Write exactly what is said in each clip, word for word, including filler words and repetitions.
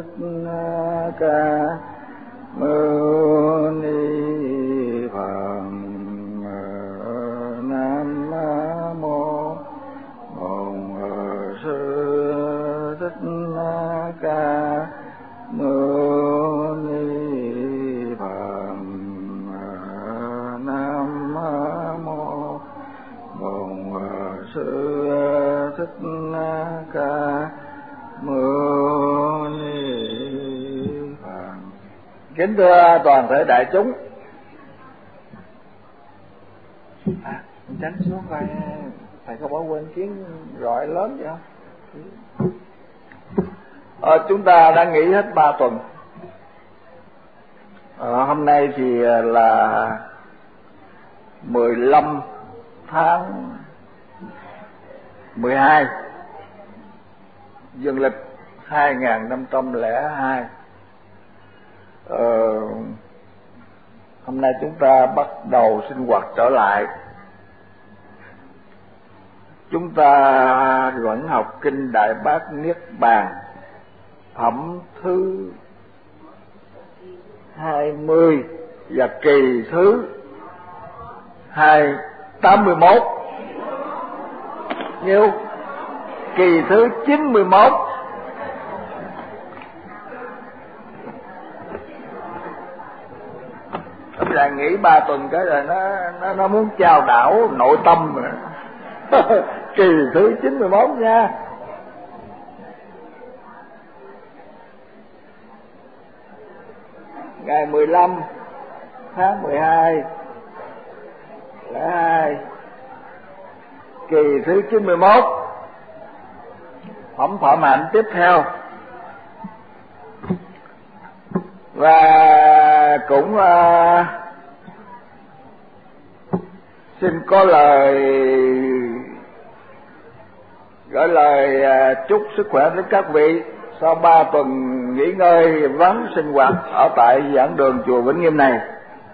Thích Ca Mâu Ni Phật. Nam mô Bổn Sư Thích Ca Mâu Ni Phật. Nam mô Bổn Sư Thích Ca Mâu Ni Phật. Kính thưa toàn thể đại chúng, à, tránh xuống coi thầy có bỏ quên kiến rọi lớn vậy không? À, chúng ta đã nghỉ hết ba tuần. À, hôm nay thì là mười lăm tháng mười hai dương lịch hai nghìn năm trăm lẻ hai. Ờ, hôm nay chúng ta bắt đầu sinh hoạt trở lại. Chúng ta vẫn học kinh Đại Bát Niết Bàn phẩm thứ hai mươi và kỳ thứ hai tám mươi mốt, nhiêu kỳ thứ chín mươi mốt. Chúng ta nghỉ ba tuần cái rồi nó nó nó muốn chao đảo nội tâm rồi. Kỳ thứ chín mươi mốt nha. Ngày mười lăm tháng mười hai lẻ hai, kỳ thứ chín mươi mốt. Phẩm Phạm Hạnh tiếp theo. Và cũng uh, xin có lời gửi lời uh, chúc sức khỏe đến các vị sau ba tuần nghỉ ngơi vắng sinh hoạt ở tại giảng đường chùa Vĩnh Nghiêm này.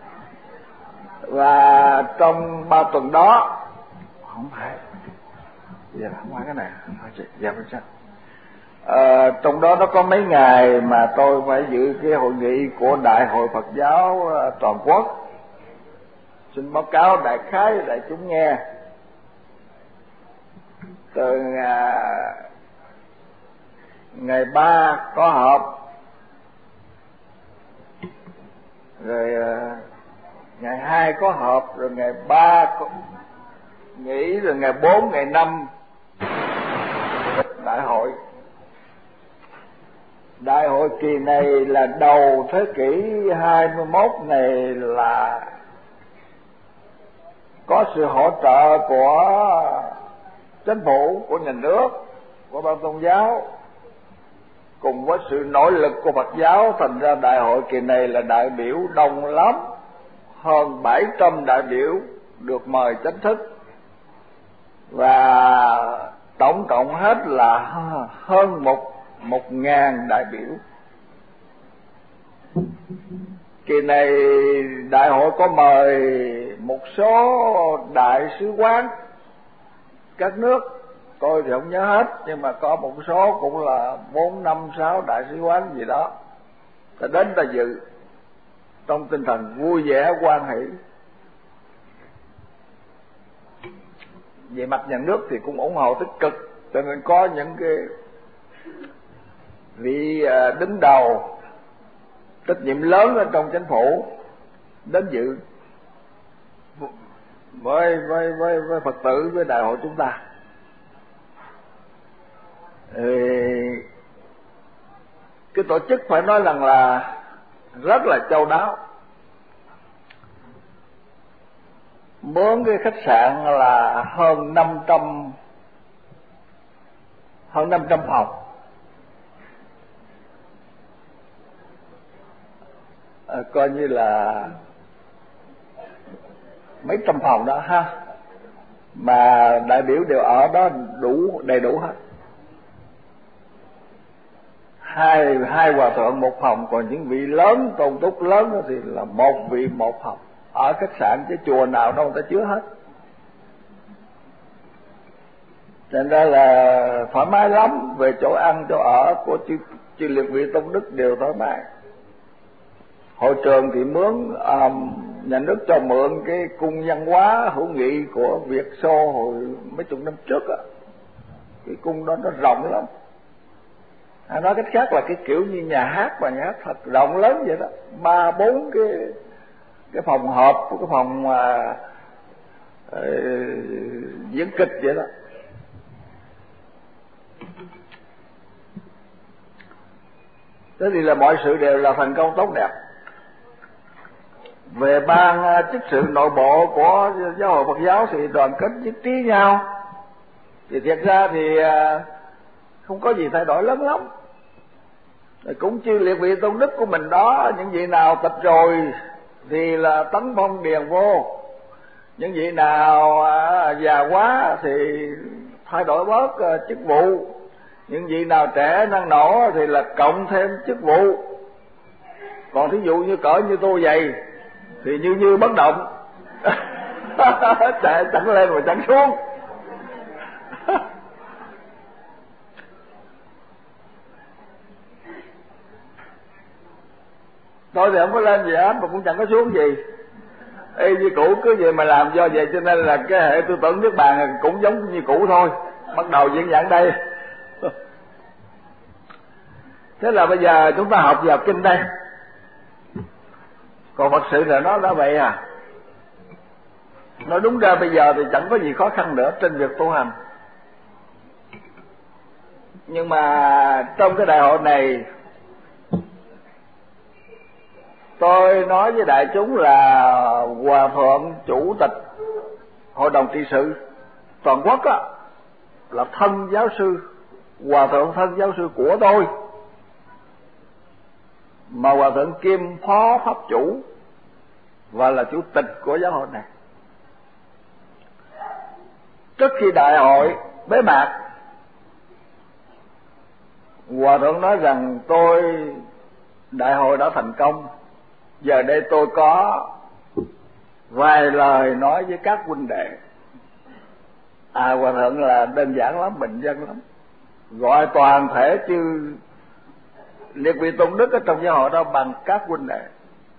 Và trong ba tuần đó, không phải giờ không phải cái này, dạ phải sao? À, trong đó nó có mấy ngày mà tôi phải dự cái hội nghị của Đại hội Phật giáo toàn quốc. Xin báo cáo đại khái đại chúng nghe. Từ à, ngày ba có họp, rồi à, ngày hai có họp, rồi ngày ba có nghỉ, rồi ngày bốn, ngày năm đại hội. Đại hội kỳ này là đầu thế kỷ hai mươi mốt này, là có sự hỗ trợ của chính phủ, của nhà nước, của ban tôn giáo, cùng với sự nỗ lực của Phật giáo. Thành ra đại hội kỳ này là đại biểu đông lắm, hơn bảy trăm đại biểu được mời chính thức, và tổng cộng hết là hơn một một ngàn đại biểu. Kỳ này đại hội có mời một số đại sứ quán các nước, tôi thì không nhớ hết, nhưng mà có một số cũng là bốn năm sáu đại sứ quán gì đó, ta đến ta dự trong tinh thần vui vẻ hoan hỷ. Về mặt nhà nước thì cũng ủng hộ tích cực, cho nên có những cái vị đứng đầu trách nhiệm lớn ở trong chính phủ đến dự với với với với Phật tử, với đại hội chúng ta. Thì cái tổ chức phải nói rằng là rất là chu đáo. Mướn cái khách sạn là hơn năm trăm hơn năm trăm phòng. À, coi như là mấy trăm phòng đó ha, mà đại biểu đều ở đó đủ đầy đủ hết. Hai hai hòa thượng một phòng, còn những vị lớn tôn túc lớn đó thì là một vị một phòng. Ở khách sạn chứ chùa nào đâu người ta chứa hết. Nên đó là thoải mái lắm, về chỗ ăn chỗ ở của chư, chư liệt vị tôn đức đều thoải mái. Hội trường thì mướn um, nhà nước cho mượn cái cung văn hóa hữu nghị của Việt Xô hồi mấy chục năm trước á, cái cung đó nó rộng lắm. À, nói cách khác là cái kiểu như nhà hát và nhà hát thật rộng lớn vậy đó, ba bốn cái cái phòng họp của cái phòng uh, uh, diễn kịch vậy đó. Thế thì là mọi sự đều là thành công tốt đẹp. Về ban chức sự nội bộ của giáo hội Phật giáo thì đoàn kết nhất trí nhau, thì thiệt ra thì không có gì thay đổi lớn lắm. Cũng chư liệt vị tôn đức của mình đó, những vị nào tịch rồi thì là tấn phong điền vô, những vị nào già quá thì thay đổi bớt chức vụ, những vị nào trẻ năng nổ thì là cộng thêm chức vụ. Còn thí dụ như cỡ như tôi vậy thì như như bất động chạy chẳng lên mà chẳng xuống. Tôi thì không có lên gì hết mà cũng chẳng có xuống gì, y như cũ cứ vậy mà làm. Do vậy cho nên là cái hệ tư tưởng nước bàn cũng giống như cũ thôi, bắt đầu diễn giảng đây. Thế là bây giờ chúng ta học vào kinh đây. Còn Phật sự là nó đã vậy à. Nói đúng ra bây giờ thì chẳng có gì khó khăn nữa trên việc tu hành. Nhưng mà trong cái đại hội này, tôi nói với đại chúng là Hòa Thượng Chủ tịch Hội đồng trị sự toàn quốc á, là thân giáo sư, Hòa Thượng thân giáo sư của tôi, mà Hòa Thượng kiêm phó pháp chủ và là chủ tịch của giáo hội này. Trước khi đại hội bế mạc, Hòa Thượng nói rằng tôi đại hội đã thành công, giờ đây tôi có vài lời nói với các huynh đệ. À, Hòa Thượng là đơn giản lắm, bình dân lắm, gọi toàn thể chư liệt vị tôn đức ở trong giáo hội đó bằng các huynh đệ.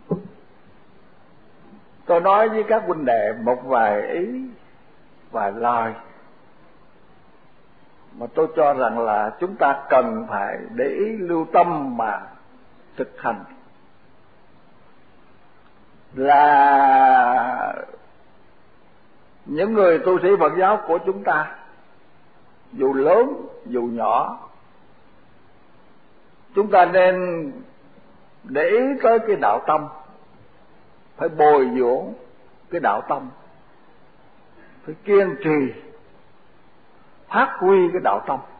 Tôi nói với các huynh đệ một vài ý, vài lời mà tôi cho rằng là chúng ta cần phải để ý lưu tâm mà thực hành. Là những người tu sĩ Phật giáo của chúng ta, dù lớn dù nhỏ, chúng ta nên để ý tới cái đạo tâm, phải bồi dưỡng cái đạo tâm, phải kiên trì phát huy cái đạo tâm.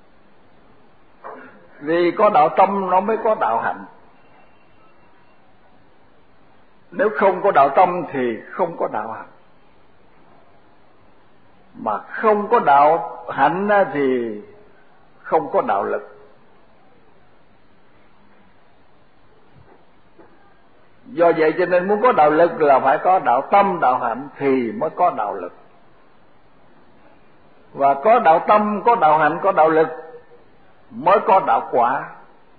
Vì có đạo tâm nó mới có đạo hạnh. Nếu không có đạo tâm thì không có đạo hạnh. Mà không có đạo hạnh thì không có đạo lực. Do vậy cho nên muốn có đạo lực là phải có đạo tâm, đạo hạnh thì mới có đạo lực. Và có đạo tâm, có đạo hạnh, có đạo lực mới có đạo quả.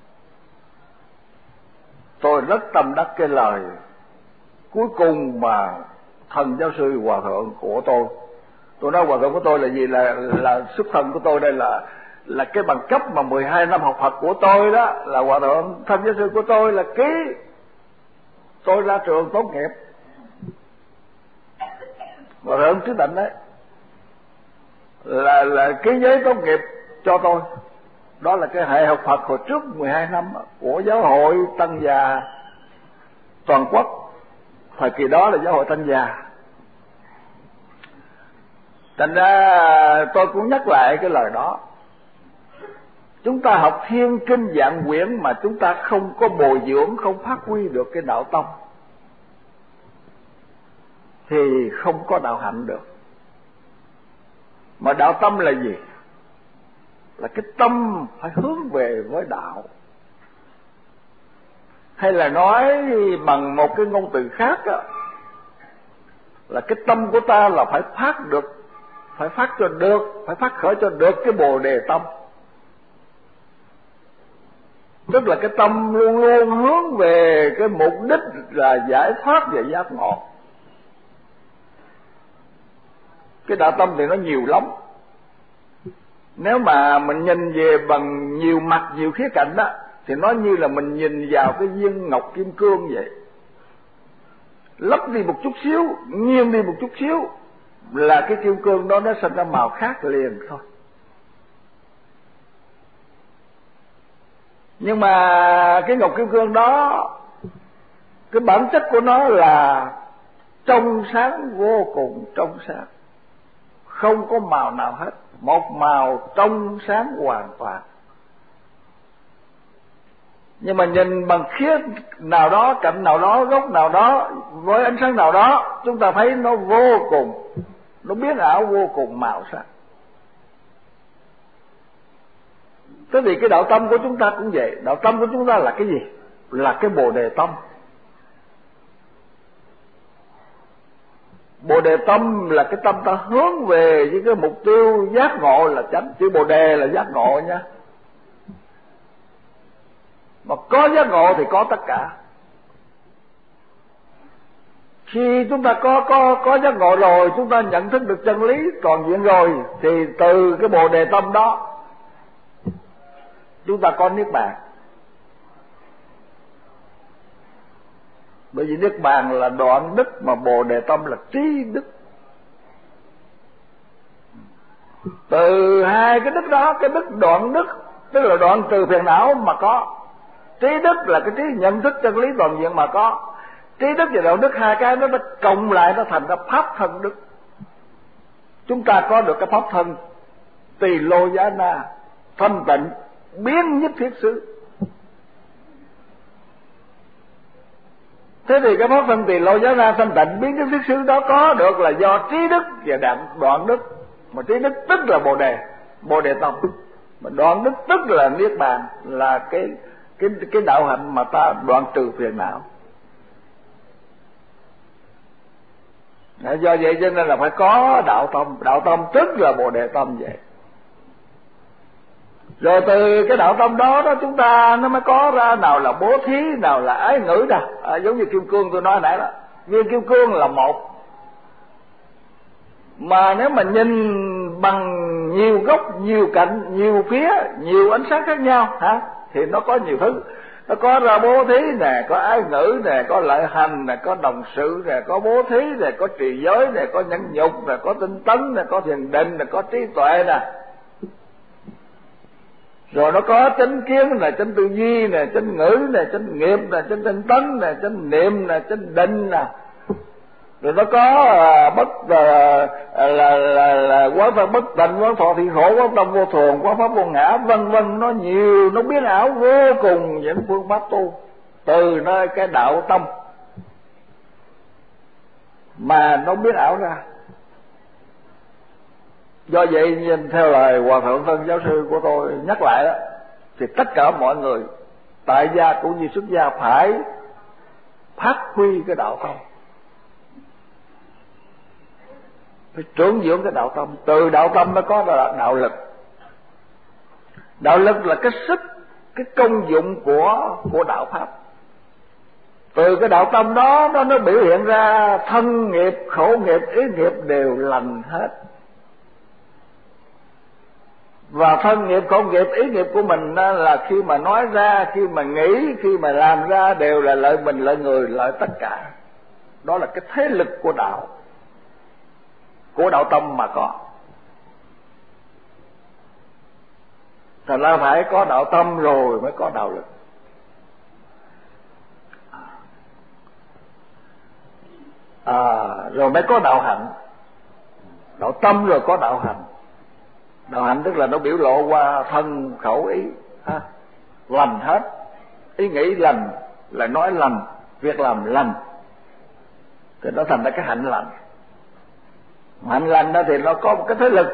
Tôi rất tâm đắc cái lời cuối cùng mà thần giáo sư Hòa Thượng của tôi. Tôi nói Hòa Thượng của tôi là gì? Là là xuất thân của tôi đây là là cái bằng cấp mà mười hai năm học Phật của tôi đó, là Hòa Thượng thần giáo sư của tôi là ký. Tôi ra trường tốt nghiệp, Hòa Thượng Trí Tịnh đấy, là là ký giấy tốt nghiệp cho tôi. Đó là cái hệ học Phật hồi trước mười hai năm của giáo hội Tân Già toàn quốc. Thời kỳ đó là giáo hội Tân Già. Thành ra tôi cũng nhắc lại cái lời đó. Chúng ta học thiên kinh vạn quyển mà chúng ta không có bồi dưỡng, không phát huy được cái đạo tâm thì không có đạo hạnh được. Mà đạo tâm là gì? Là cái tâm phải hướng về với đạo. Hay là nói bằng một cái ngôn từ khác đó, là cái tâm của ta là phải phát được phải phát cho được, phải phát khởi cho được cái bồ đề tâm. Tức là cái tâm luôn luôn hướng về cái mục đích là giải thoát và giác ngộ. Cái đạo tâm thì nó nhiều lắm. Nếu mà mình nhìn về bằng nhiều mặt, nhiều khía cạnh đó, thì nó như là mình nhìn vào cái viên ngọc kim cương vậy. Lấp đi một chút xíu, nghiêng đi một chút xíu là cái kim cương đó nó sinh ra màu khác liền thôi. Nhưng mà cái ngọc kim cương đó, cái bản chất của nó là trong sáng, vô cùng trong sáng, không có màu nào hết, một màu trong sáng hoàn toàn. Nhưng mà nhìn bằng khía nào đó, cạnh nào đó, góc nào đó, với ánh sáng nào đó, chúng ta thấy nó vô cùng, nó biến ảo vô cùng màu sắc. Thế thì cái đạo tâm của chúng ta cũng vậy. Đạo tâm của chúng ta là cái gì? Là cái bồ đề tâm. Bồ đề tâm là cái tâm ta hướng về với cái mục tiêu giác ngộ là chánh. Chữ bồ đề là giác ngộ nha. Mà có giác ngộ thì có tất cả. Khi chúng ta có có có giác ngộ rồi, chúng ta nhận thức được chân lý toàn diện rồi, thì từ cái bồ đề tâm đó chúng ta có niết bàn. Bởi vì niết bàn là đoạn đức, mà bồ đề tâm là trí đức. Từ hai cái đức đó, cái đức đoạn đức tức là đoạn trừ phiền não mà có, trí đức là cái trí nhận thức chân lý toàn diện mà có. Trí đức và đoạn đức hai cái nó nó cộng lại nó thành ra pháp thân đức. Chúng ta có được cái pháp thân tỳ lô giá na, thanh tịnh, biến nhất thiết xứ. Thế thì cái pháp thân tỳ lô giá na thanh tịnh biến nhất thiết xứ đó có được là do trí đức và đoạn đức. Mà trí đức tức là bồ đề, bồ đề tâm. Mà đoạn đức tức là niết bàn, là cái cái cái đạo hạnh mà ta đoạn trừ phiền não. Do vậy cho nên là phải có đạo tâm. Đạo tâm tức là bồ đề tâm vậy. Rồi từ cái đạo tâm đó đó chúng ta nó mới có ra nào là bố thí, nào là ái ngữ nè. À, giống như kim cương tôi nói nãy đó, viên kim cương là một, mà nếu mà nhìn bằng nhiều góc, nhiều cạnh, nhiều phía, nhiều ánh sáng khác nhau hả, thì nó có nhiều thứ. Nó có ra bố thí nè, có ái ngữ nè, có lợi hành nè, có đồng sự nè, có bố thí nè, có trì giới nè, có nhẫn nhục nè, có tinh tấn nè, có thiền định nè, có trí tuệ nè. Rồi nó có chánh kiến nè, chánh tư duy nè, chánh ngữ nè, chánh nghiệp nè, chánh tinh tấn nè, chánh niệm nè, chánh định nè. Rồi nó có à, bất à, là là là quán pháp bất tịnh, quán thọ thị khổ, quán tâm vô thường, quán pháp vô ngã, vân vân. Nó nhiều, nó biến ảo vô cùng những phương pháp tu từ nơi cái đạo tâm mà nó biến ảo ra. Do vậy nhìn theo lời Hòa Thượng Tân giáo sư của tôi nhắc lại đó, thì tất cả mọi người tại gia cũng như xuất gia phải phát huy cái đạo tâm, phải trưởng dưỡng cái đạo tâm. Từ đạo tâm mới có đạo lực. Đạo lực là cái sức, cái công dụng của của đạo pháp. Từ cái đạo tâm đó nó nó biểu hiện ra thân nghiệp, khẩu nghiệp, ý nghiệp đều lành hết. Và thân nghiệp, khẩu nghiệp, ý nghiệp của mình là khi mà nói ra, khi mà nghĩ, khi mà làm ra đều là lợi mình, lợi người, lợi tất cả. Đó là cái thế lực của đạo, của đạo tâm mà có. Thành ra phải có đạo tâm rồi mới có đạo lực. À, rồi mới có đạo hạnh. Đạo tâm rồi có đạo hạnh. Đạo hạnh tức là nó biểu lộ qua thân, khẩu, ý ha. Lành hết. Ý nghĩ lành, lời nói lành, việc làm lành, thì nó thành ra cái hạnh lành. Hạnh lành đó thì nó có một cái thế lực.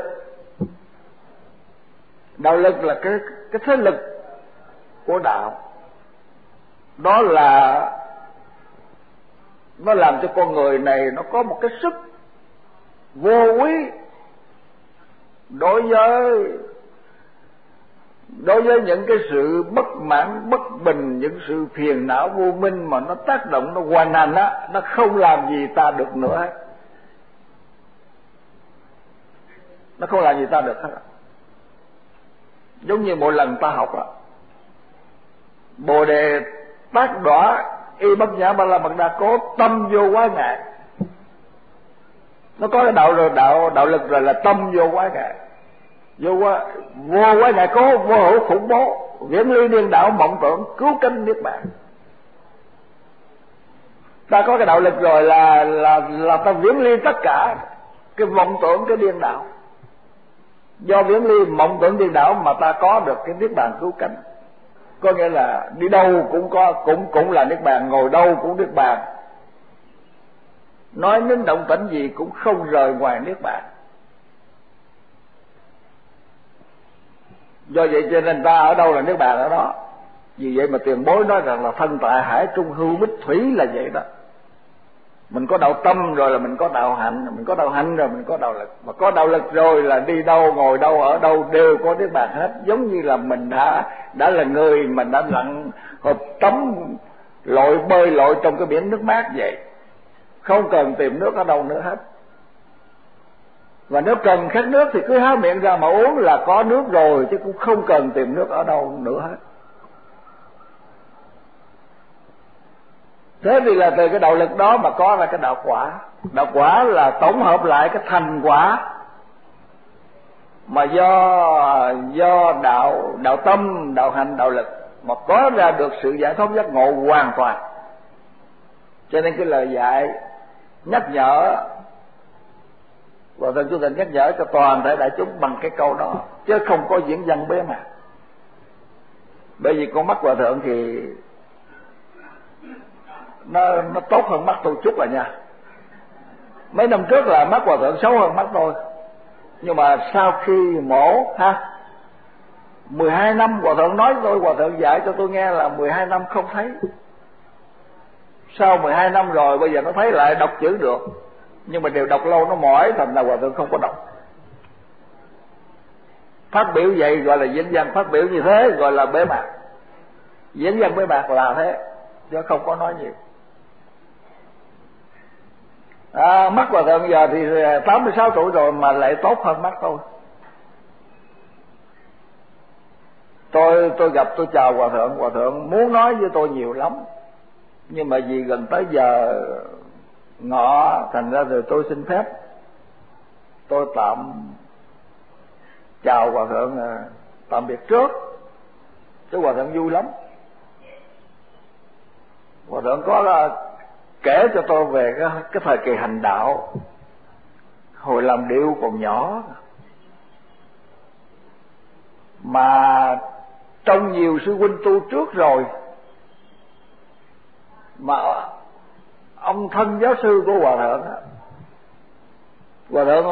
Đạo lực là cái cái thế lực của đạo. Đó là nó làm cho con người này nó có một cái sức vô úy, đối với đối với những cái sự bất mãn, bất bình, những sự phiền não vô minh mà nó tác động, nó hoành hành á, nó không làm gì ta được nữa hết. Nó không làm gì ta được hết. Giống như mỗi lần ta học á, Bồ đề tác đọa y bất nhã ba la mật đa cố, tâm vô quá ngại. Nó có cái đạo rồi, đạo đạo lực rồi là tâm vô quá ngại. Vô quá vô quá ngại cố, vô hữu khủng bố, viễn ly điên đảo mộng tưởng, cứu cánh niết bàn. Ta có cái đạo lực rồi là là là ta viễn ly tất cả cái vọng tưởng, cái điên đảo. Do viễn ly mộng tưởng điên đảo mà ta có được cái niết bàn cứu cánh. Có nghĩa là đi đâu cũng có, cũng cũng là niết bàn, ngồi đâu cũng niết bàn, nói đến động tĩnh gì cũng không rời ngoài niết bàn. Do vậy cho nên ta ở đâu là niết bàn ở đó. Vì vậy mà tiền bối nói rằng là thân tại hải trung hưu bích thủy là vậy đó. Mình có đạo tâm rồi là mình có đạo hạnh, mình có đạo hạnh rồi mình có đạo lực, mà có đạo lực rồi là đi đâu, ngồi đâu, ở đâu đều có niết bàn hết. Giống như là mình đã đã là người, mình đã lặn hộp tắm lội bơi lội trong cái biển nước mát vậy, không cần tìm nước ở đâu nữa hết. Và nếu cần khát nước thì cứ há miệng ra mà uống là có nước rồi, chứ cũng không cần tìm nước ở đâu nữa hết. Thế thì là từ cái đạo lực đó mà có ra cái đạo quả. Đạo quả là tổng hợp lại cái thành quả mà do do đạo đạo tâm, đạo hành, đạo lực mà có ra được sự giải thoát giác ngộ hoàn toàn. Cho nên cái lời dạy nhắc nhở, và Thượng Chủ Tịnh nhắc nhở cho toàn thể đại chúng bằng cái câu đó, chứ không có diễn văn bế mạc. Bởi vì con mắt Hòa Thượng thì nó nó tốt hơn mắt tôi chút rồi nha. Mấy năm trước là mắt Hòa Thượng xấu hơn mắt tôi, nhưng mà sau khi mổ ha, mười hai năm Hòa Thượng nói tôi, Hòa Thượng dạy cho tôi nghe là mười hai năm không thấy. Sau mười hai năm rồi bây giờ nó thấy lại, đọc chữ được, nhưng mà đều đọc lâu nó mỏi, thành ra Hòa Thượng không có đọc. Phát biểu vậy gọi là diễn văn, phát biểu như thế gọi là bế mạc. Diễn văn bế mạc là thế, chứ không có nói nhiều. À, mắt Hòa Thượng giờ thì tám mươi sáu tuổi rồi mà lại tốt hơn mắt tôi. Tôi tôi gặp tôi chào Hòa Thượng, Hòa Thượng muốn nói với tôi nhiều lắm, nhưng mà vì gần tới giờ ngọ, thành ra rồi tôi xin phép tôi tạm chào Hòa Thượng, tạm biệt trước. Chứ Hòa Thượng vui lắm. Hòa Thượng có kể cho tôi về cái, cái thời kỳ hành đạo hồi làm điệu còn nhỏ, mà trong nhiều sư huynh tu trước rồi, mà ông thân giáo sư của Hòa Thượng á, Hòa Thượng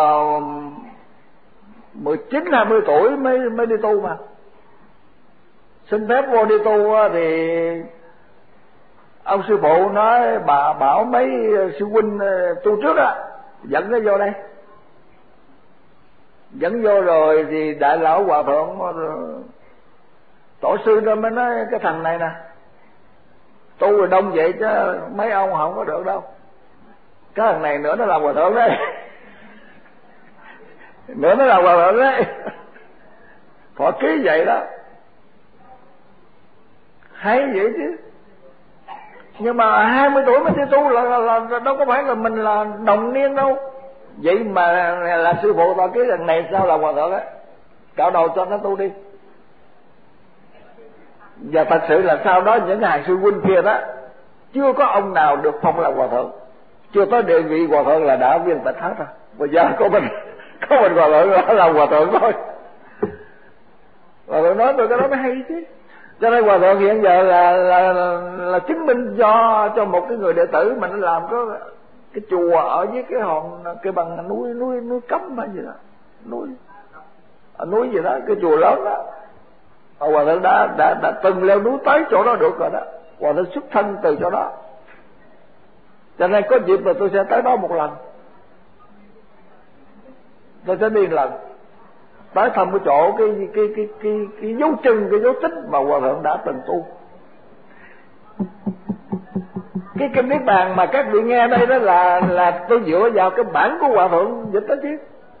mười chín hai mươi tuổi mới mới đi tu, mà xin phép vô đi tu thì ông sư phụ nói bà bảo mấy sư huynh tu trước á dẫn nó vô đây. Dẫn vô rồi thì đại lão Hòa Thượng tổ sư đó mới nói cái thằng này nè, tu rồi đông vậy chứ mấy ông không có được đâu. Cái thằng này nữa nó làm Hòa Thượng đấy. Nữa nó làm Hòa Thượng đấy. Thọ ký vậy đó. Hay vậy chứ. Nhưng mà hai mươi tuổi mới đi tu là, là, là đâu có phải là mình là đồng niên đâu. Vậy mà là sư phụ tao cái thằng này sao là Hòa Thượng á, cạo đầu cho nó tu đi. Và thật sự là sau đó những hàng sư huynh kia đó chưa có ông nào được phong là Hòa Thượng, chưa tới địa vị Hòa Thượng là đã viên tịch hết rồi. Bây giờ có mình có mình Hòa Thượng đó là Hòa Thượng thôi. Hòa Thượng nói tôi cái đó mới hay chứ. Cho nên Hòa Thượng hiện giờ là là, là, là chứng minh cho cho một cái người đệ tử mà nó làm có cái chùa ở dưới cái hòn cái bằng núi núi núi Cấm hay gì đó, núi ở núi gì đó, cái chùa lớn đó. Hòa Thượng đã đã đã từng leo núi tới chỗ đó được rồi đó. Hòa Thượng xuất thân từ chỗ đó, cho nên có dịp là tôi sẽ tới đó một lần, tôi sẽ đi một lần. tới thăm cái chỗ cái cái cái cái cái, cái dấu chân, cái dấu tích mà hòa thượng đã từng tu. Cái kinh Niết Bàn mà các vị nghe đây đó là là tôi dựa vào cái bản của hòa thượng dịch đó chứ,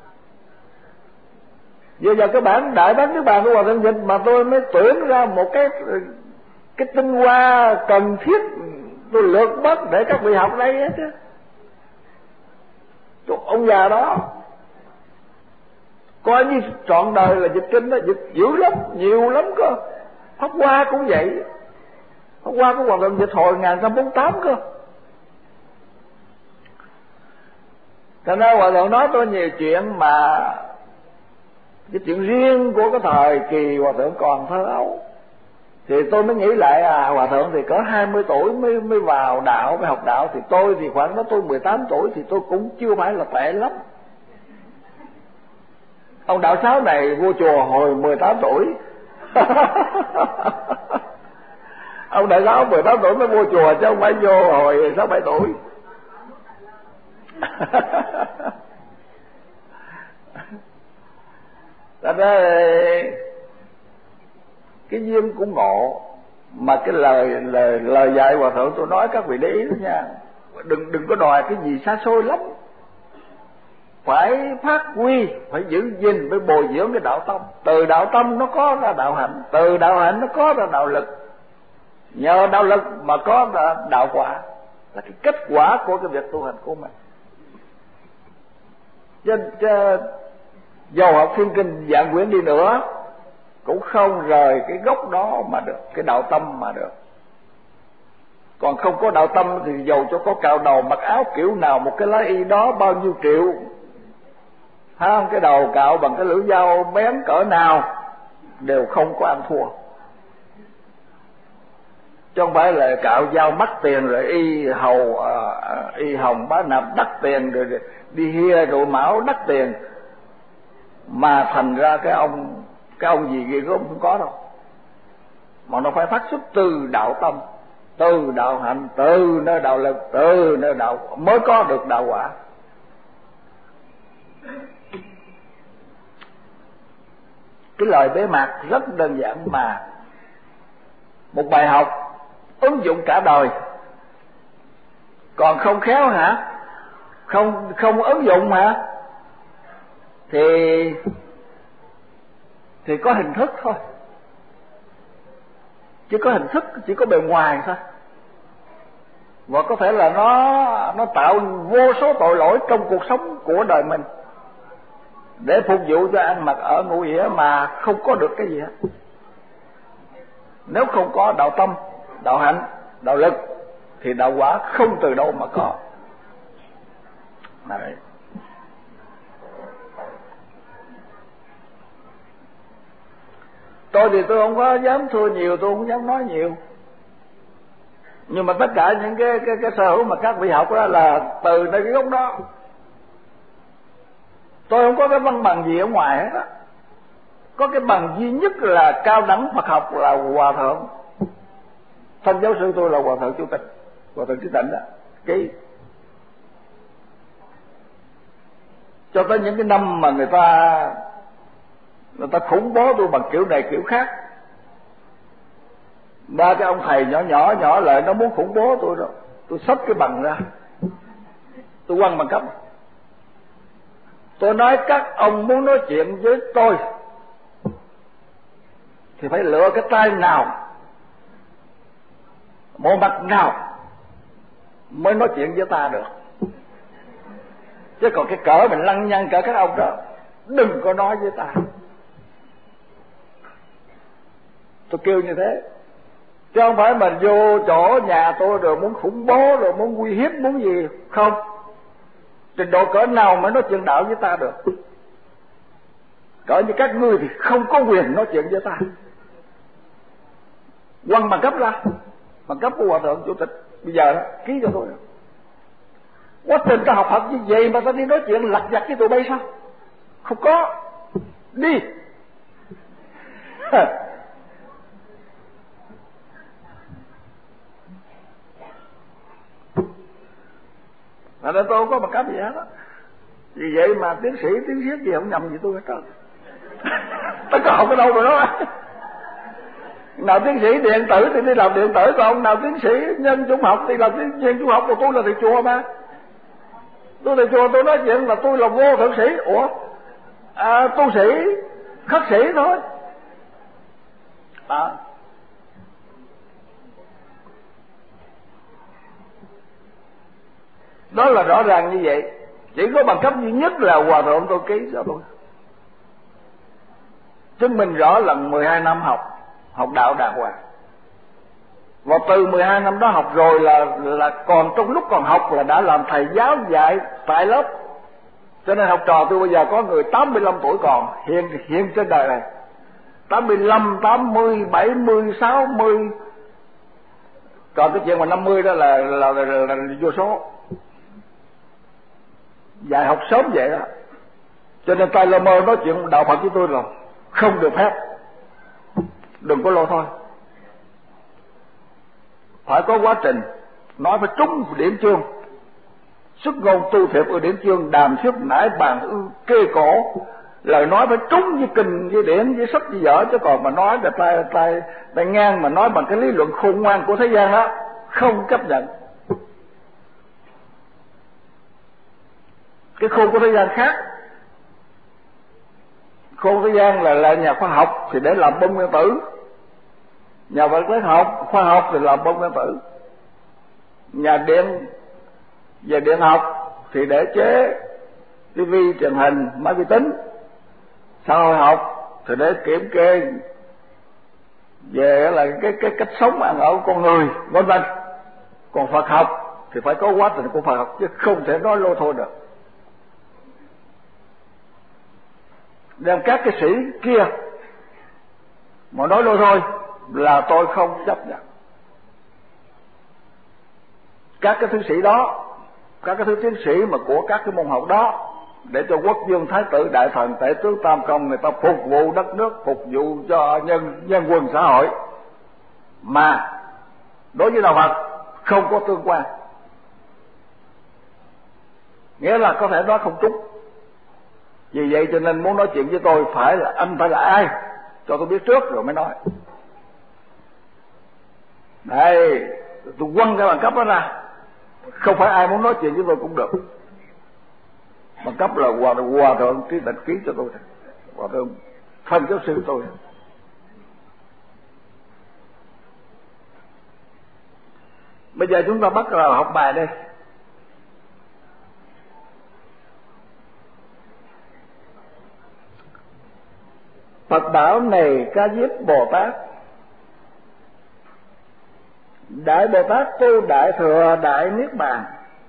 dựa vào cái bản Đại Bát Niết Bàn của hòa thượng dịch mà tôi mới tuyển ra một cái cái tinh hoa cần thiết, tôi lược bớt để các vị học đây hết chứ. Ông già đó coi như trọn đời là dịch kinh đó, dịch dữ lắm, nhiều lắm cơ. Pháp Hoa cũng vậy, Pháp Hoa của hòa thượng dịch hồi một nghìn tám trăm bốn mươi tám cơ. Cho nên hòa thượng nói tôi nhiều chuyện mà cái chuyện riêng của cái thời kỳ hòa thượng còn thơ ấu. Thì tôi mới nghĩ lại à, hòa thượng thì cỡ hai mươi tuổi mới mới vào đạo, mới học đạo, thì tôi thì khoảng đó tôi mười tám tuổi thì tôi cũng chưa phải là tệ lắm. Ông đạo Sáu này vô chùa hồi mười tám tuổi. Ông đạo Sáu mười tám tuổi mới vô chùa chứ không phải vô hồi sáu bảy tuổi. Thật ra cái duyên cũng ngộ, mà cái lời lời lời dạy hòa thượng tôi nói các vị để ý đó nha, đừng đừng có đòi cái gì xa xôi lắm, phải phát huy, phải giữ gìn, phải bồi dưỡng cái đạo tâm. Từ đạo tâm nó có ra đạo hạnh, từ đạo hạnh nó có ra đạo lực, nhờ đạo lực mà có ra đạo quả, là cái kết quả của cái việc tu hành của mình. Trên dầu học thiên kinh Vạn Quyển đi nữa cũng không rời cái gốc đó mà được, cái đạo tâm mà được. Còn không có đạo tâm thì dầu cho có cạo đầu mặc áo kiểu nào, một cái lá y đó bao nhiêu triệu, ha, cái đầu cạo bằng cái lưỡi dao bén cỡ nào đều không có ăn thua. Chứ không phải là cạo dao mắc tiền rồi y hầu uh, y hồng bá nạp đắt tiền, rồi đi hia rồi mão đắt tiền, mà thành ra cái ông cái ông gì ghê gớm không có đâu. Mà nó phải phát xuất từ đạo tâm, từ đạo hạnh, từ nơi đạo lực, từ nơi đạo mới có được đạo quả. Cái lời bế mạc rất đơn giản mà một bài học ứng dụng cả đời. Còn không khéo hả, không không ứng dụng hả, thì thì có hình thức thôi, chỉ có hình thức, chỉ có bề ngoài thôi, và có thể là nó nó tạo vô số tội lỗi trong cuộc sống của đời mình để phục vụ cho ăn mặc ở ngủ nghía mà không có được cái gì hết. Nếu không có đạo tâm, đạo hạnh, đạo lực thì đạo quả không từ đâu mà có. Đấy. Tôi thì tôi không có dám thua nhiều, tôi không dám nói nhiều, nhưng mà tất cả những cái cái cái sở hữu mà các vị học đó là từ nơi cái gốc đó. Tôi không có cái văn bằng gì ở ngoài hết á, có cái bằng duy nhất là cao đẳng Phật học là hòa thượng. Thân giáo sư tôi là hòa thượng chủ tịch, hòa thượng Trí Tịnh đó, ký. Cho tới những cái năm mà người ta người ta khủng bố tôi bằng kiểu này kiểu khác, ba cái ông thầy nhỏ nhỏ nhỏ lại nó muốn khủng bố tôi rồi, tôi xách cái bằng ra, tôi quăng bằng cấp. Tôi nói các ông muốn nói chuyện với tôi thì phải lựa cái tay nào, bộ mặt nào mới nói chuyện với ta được, chứ còn cái cỡ mình lăng nhăng cỡ các ông đó đừng có nói với ta. Tôi kêu như thế, chứ không phải mình vô chỗ nhà tôi rồi muốn khủng bố, rồi muốn uy hiếp, muốn gì. Không, trình độ cỡ nào mới nói chuyện đạo với ta được. Cỡ như các ngươi thì không có quyền nói chuyện với ta. Quăng bằng cấp ra, bằng cấp của hòa thượng chủ tịch bây giờ đó, ký cho tôi. Quá trình ta học Phật như vậy mà ta đi nói chuyện lặt vặt với tụi bay sao? Không có. Đi. Mà nên tôi không có bằng cấp gì hết á. Vì vậy mà tiến sĩ, tiến sĩ gì không nhầm gì tôi hết trơn. ta có học ở đâu rồi đó. Nào tiến sĩ điện tử thì đi làm điện tử, còn nào tiến sĩ nhân chủng học thì làm tiến nhân chủng học. Của tôi là thầy chùa mà, tôi thầy chùa tôi nói chuyện là tôi là vô thượng sĩ. Ủa à, tu sĩ khất sĩ thôi đó. Đó là rõ ràng như vậy. Chỉ có bằng cấp duy nhất là hòa thượng tôi ký cho tôi, chứng minh rõ là mười hai năm học học đạo đàng hoàng. Và từ mười hai năm đó học rồi là là còn trong lúc còn học là đã làm thầy giáo dạy tại lớp. Cho nên học trò tôi bây giờ có người tám mươi lăm tuổi còn hiện hiện trên đời này, tám mươi lăm, tám mươi, bảy mươi, sáu mươi. Còn cái chuyện mà năm mươi đó là là, là, là, là vô số. Dạy học sớm vậy đó. Cho nên Tay Lơ Mơ nói chuyện đạo Phật với tôi là không được phép, đừng có lo thôi, phải có quá trình, nói phải trúng điểm chương. Xuất ngôn tu thiệp ở điểm chương, đàm thuyết nải bàn ư kê cổ, lời nói phải trúng với kinh với điển với sách với vở. Chứ còn mà nói là tay tay tay ngang mà nói bằng cái lý luận khôn ngoan của thế gian đó không chấp nhận. Cái khôn của thế gian khác. Khôn thế gian là là nhà khoa học thì để làm bom nguyên tử, nhà vật lý học khoa học thì làm bom nguyên tử, nhà điện về điện học thì để chế tivi truyền hình máy vi tính, xã hội học thì để kiểm kê về là cái cái cách sống ăn ở của con người, vân vân. Còn Phật học thì phải có quá trình của Phật học, chứ không thể nói lô thôi được. Đem các cái sĩ kia mà nói lôi thôi là tôi không chấp nhận. Các cái thư sĩ đó, các cái thứ tiến sĩ mà của các cái môn học đó, để cho quốc vương thái tử đại thần tể tướng tam công người ta phục vụ đất nước, phục vụ cho nhân nhân quân xã hội, mà đối với đạo Phật không có tương quan, nghĩa là có thể nói không trúng. Vì vậy cho nên muốn nói chuyện với tôi phải là anh phải là ai cho tôi biết trước rồi mới nói. Đây, tôi quăng cái bằng cấp đó ra, không phải ai muốn nói chuyện với tôi cũng được. Bằng cấp là hòa, hòa thượng Trí Tịnh ký cho tôi, hòa thượng phân giáo sư tôi. Bây giờ chúng ta bắt đầu học bài đây. Phật bảo này Ca Diếp Bồ Tát, Đại Bồ Tát tu Đại Thừa Đại Niết Bàn,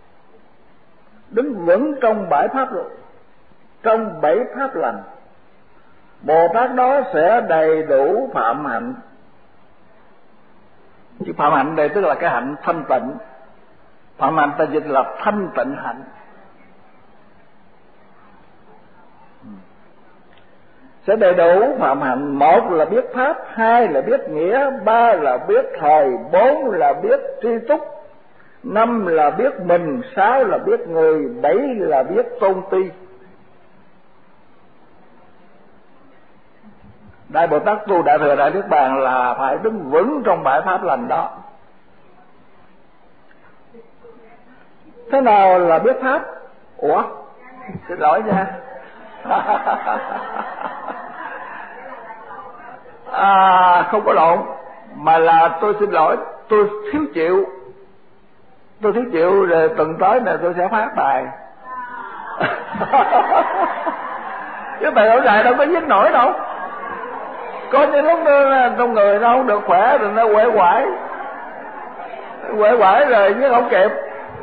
đứng vững trong bãi pháp luật, trong bảy pháp lành. Bồ Tát đó sẽ đầy đủ phạm hạnh. Chứ phạm hạnh đây tức là cái hạnh thanh tịnh. Phạm hạnh ta dịch là thanh tịnh hạnh. Sẽ đầy đủ phạm hạnh. Một là biết pháp, hai là biết nghĩa, ba là biết thời, bốn là biết tri túc, năm là biết mình, sáu là biết người, bảy là biết tôn ti. Đại Bồ Tát tu Đại Thừa Đại Niết Bàn là phải đứng vững trong bãi pháp lành đó. Thế nào là biết pháp? Ủa? Xin lỗi nha. À, không có lộn, mà là tôi xin lỗi, tôi thiếu chịu. Tôi thiếu chịu rồi tuần tới này tôi sẽ phát bài. Chứ bài ở này đâu có viết nổi đâu. Có những lúc trong người nó không được khỏe rồi nó quể quải, quể quải rồi chứ không kịp.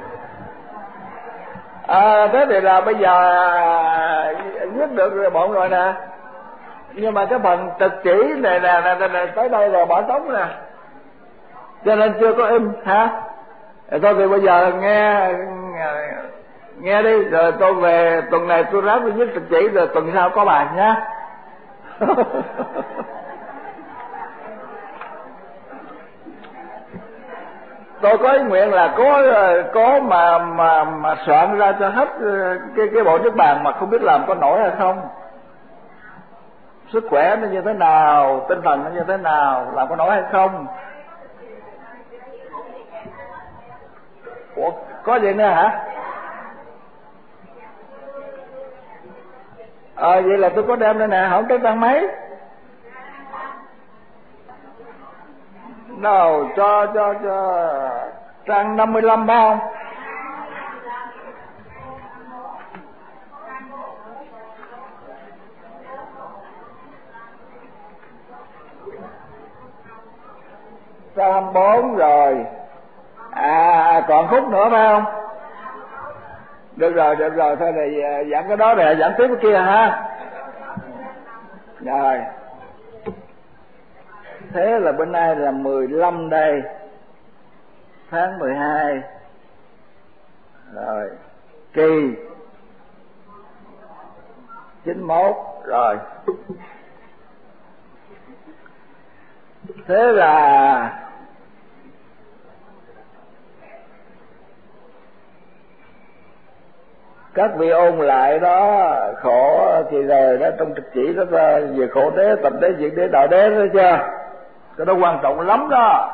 À, thế thì là bây giờ viết được rồi bọn rồi nè. Nhưng mà cái phần trực chỉ này nè, nè, nè tới đây là bỏ trống nè, cho nên chưa có im ha. Thôi thì bây giờ nghe nghe đi, rồi tôi về tuần này tôi ráng tôi viết trực chỉ, rồi tuần sau có bài nhá. Tôi có ý nguyện là có có mà mà mà soạn ra cho hết cái cái bộ Niết Bàn mà không biết làm có nổi hay không. sức khỏe nó như thế nào, tinh thần nó như thế nào, làm có nổi hay không? Ủa, có gì nữa hả? Ờ à, vậy là tôi có đem đây nè, không tới trang mấy. Nào cho cho cho trang năm mươi lăm phải không? Trang hai mươi bốn rồi. À còn khúc nữa phải không? Được rồi, được rồi, thôi thì giảng cái đó rồi giảng tiếp cái kia ha. Rồi. Thế là bên nay là mười lăm đây, tháng mười hai. Rồi, kỳ chín mốt rồi. Thế là các vị ôn lại đó, khổ thì rồi đó, trong trực chỉ đó về khổ đế, tập đế, diệt đế, đạo đế đó chưa? Cái đó quan trọng lắm đó.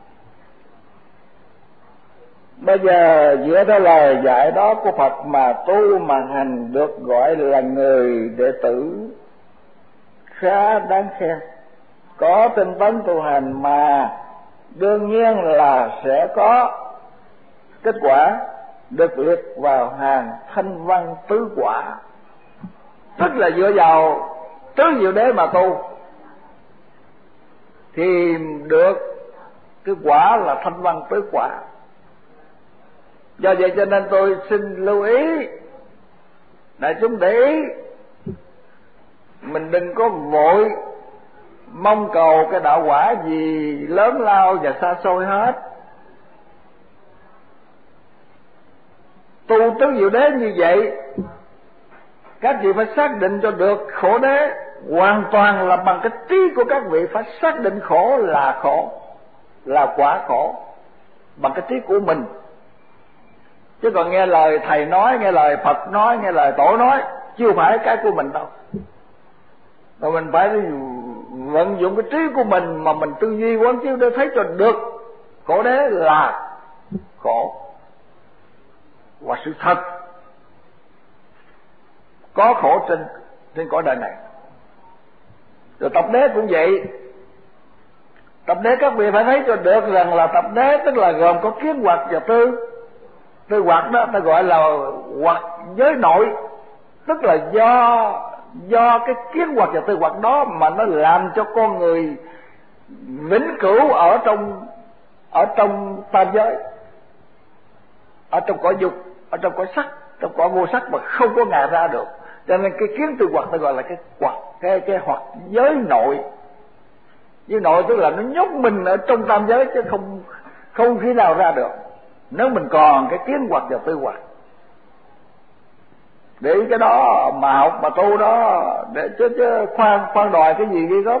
Bây giờ giữa cái lời dạy đó của Phật mà tu mà hành được gọi là người đệ tử khá đáng khen, có tinh tấn tu hành mà đương nhiên là sẽ có kết quả được liệt vào hàng thanh văn tứ quả, tức là dựa vào tứ diệu đế mà tu thì được cái quả là thanh văn tứ quả. Do vậy cho nên tôi xin lưu ý đại chúng để ý, mình đừng có vội mong cầu cái đạo quả gì lớn lao và xa xôi hết. Tu tứ diệu đế như vậy, các vị phải xác định cho được khổ đế, hoàn toàn là bằng cái trí của các vị phải xác định khổ là khổ, là quả khổ, bằng cái trí của mình. Chứ còn nghe lời thầy nói, nghe lời Phật nói, nghe lời tổ nói, chưa phải cái của mình đâu. Rồi mình phải vận dụng cái trí của mình mà mình tư duy quán chiếu để thấy cho được khổ đế là khổ và sự thật có khổ trên trên cõi đời này. Rồi tập đế cũng vậy. Tập đế các vị phải thấy cho được rằng là tập đế tức là gồm có kiến hoặc và tư. Tư hoặc đó ta gọi là hoặc giới nội, tức là do do cái kiến hoặc và tư hoặc đó mà nó làm cho con người vĩnh cửu ở trong ở trong tam giới, ở trong cõi dục, ở trong cõi sắc, trong cõi vô sắc mà không có ngà ra được. Cho nên cái kiến tư hoặc ta gọi là cái hoặc cái cái hoặc giới nội. Giới nội tức là nó nhốt mình ở trong tam giới chứ không không khi nào ra được. Nếu mình còn cái kiến hoặc và tư hoặc, để cái đó mà học mà tu đó, để chứ, chứ khoan khoan đòi cái gì ghê gớm.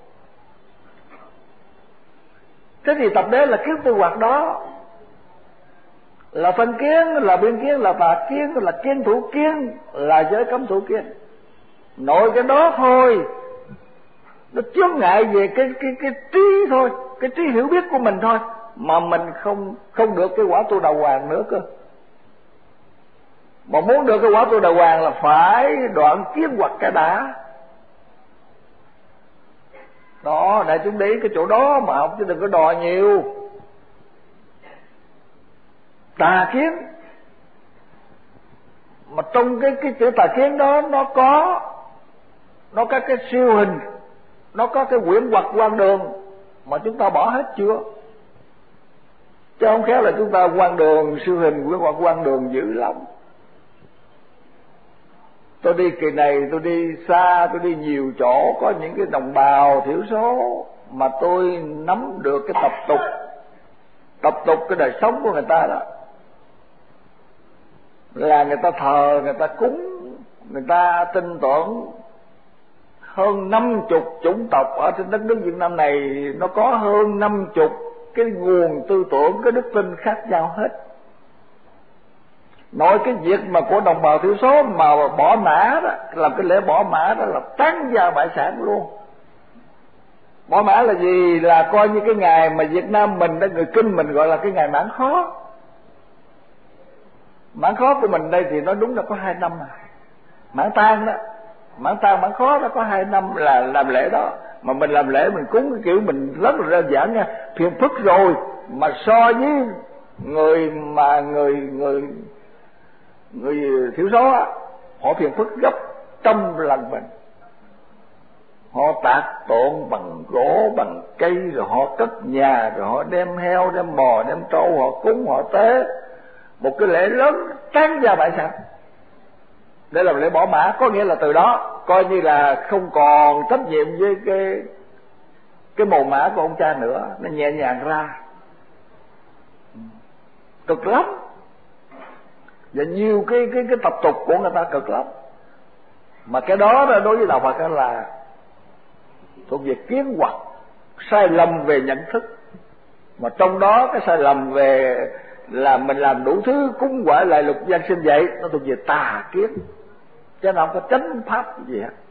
Thế thì tập đế là kiến tư hoặc đó, là phân kiến, là biên kiến, là tà kiến, là kiến thủ kiến, là giới cấm thủ kiến. Nội cái đó thôi, nó chướng ngại về cái cái cái trí thôi, cái trí hiểu biết của mình thôi, mà mình không không được cái quả tu đà hoàng nữa cơ. Mà muốn được cái quả tu đà hoàng là phải đoạn kiến hoặc cái đã. Đó, đại chúng để ý cái chỗ đó mà học chứ đừng có đòi nhiều. Tà kiến, mà trong cái cái chữ tà kiến đó nó có nó có cái siêu hình, nó có cái quyển hoặc quan đường mà chúng ta bỏ hết chưa? Chứ không khéo là chúng ta quan đường siêu hình, quyển hoặc quan đường dữ lắm. Tôi đi kỳ này, tôi đi xa, tôi đi nhiều chỗ, có những cái đồng bào thiểu số mà tôi nắm được cái tập tục, tập tục cái đời sống của người ta đó, là người ta thờ, người ta cúng, người ta tin tưởng hơn năm chục chủng tộc ở trên đất nước Việt Nam này. Nó có hơn năm chục cái nguồn tư tưởng, cái đức tin khác nhau hết. Nói cái việc mà của đồng bào thiểu số mà bỏ mã đó, làm cái lễ bỏ mã đó là tán gia bại sản luôn. Bỏ mã là gì? Là coi như cái ngày mà Việt Nam mình đó, người Kinh mình gọi là cái ngày mãn khó. Mãn khó của mình đây thì nói đúng là có hai năm à. Mãn tang đó, mãn tang mãn khó đó có hai năm là làm lễ đó. Mà mình làm lễ mình cúng cái kiểu mình rất là đơn giản nha, phiền phức rồi mà so với người mà người người người thiểu số á, họ phiền phức gấp trăm lần mình. Họ tạc tượng bằng gỗ bằng cây, rồi họ cất nhà, rồi họ đem heo đem bò đem trâu họ cúng họ tế một cái lễ lớn tán gia bại sản để làm lễ bỏ mã. Có nghĩa là từ đó coi như là không còn trách nhiệm với cái cái mồ mã của ông cha nữa, nó nhẹ nhàng ra. Cực lắm. Và nhiều cái cái cái tập tục của người ta cực lắm. Mà cái đó đối với đạo Phật là thuộc về kiến hoặc, sai lầm về nhận thức. Mà trong đó cái sai lầm về là mình làm đủ thứ cúng quả lại lục gian sinh vậy, nó thuộc về tà kiến, chứ nó không có chánh pháp gì hết.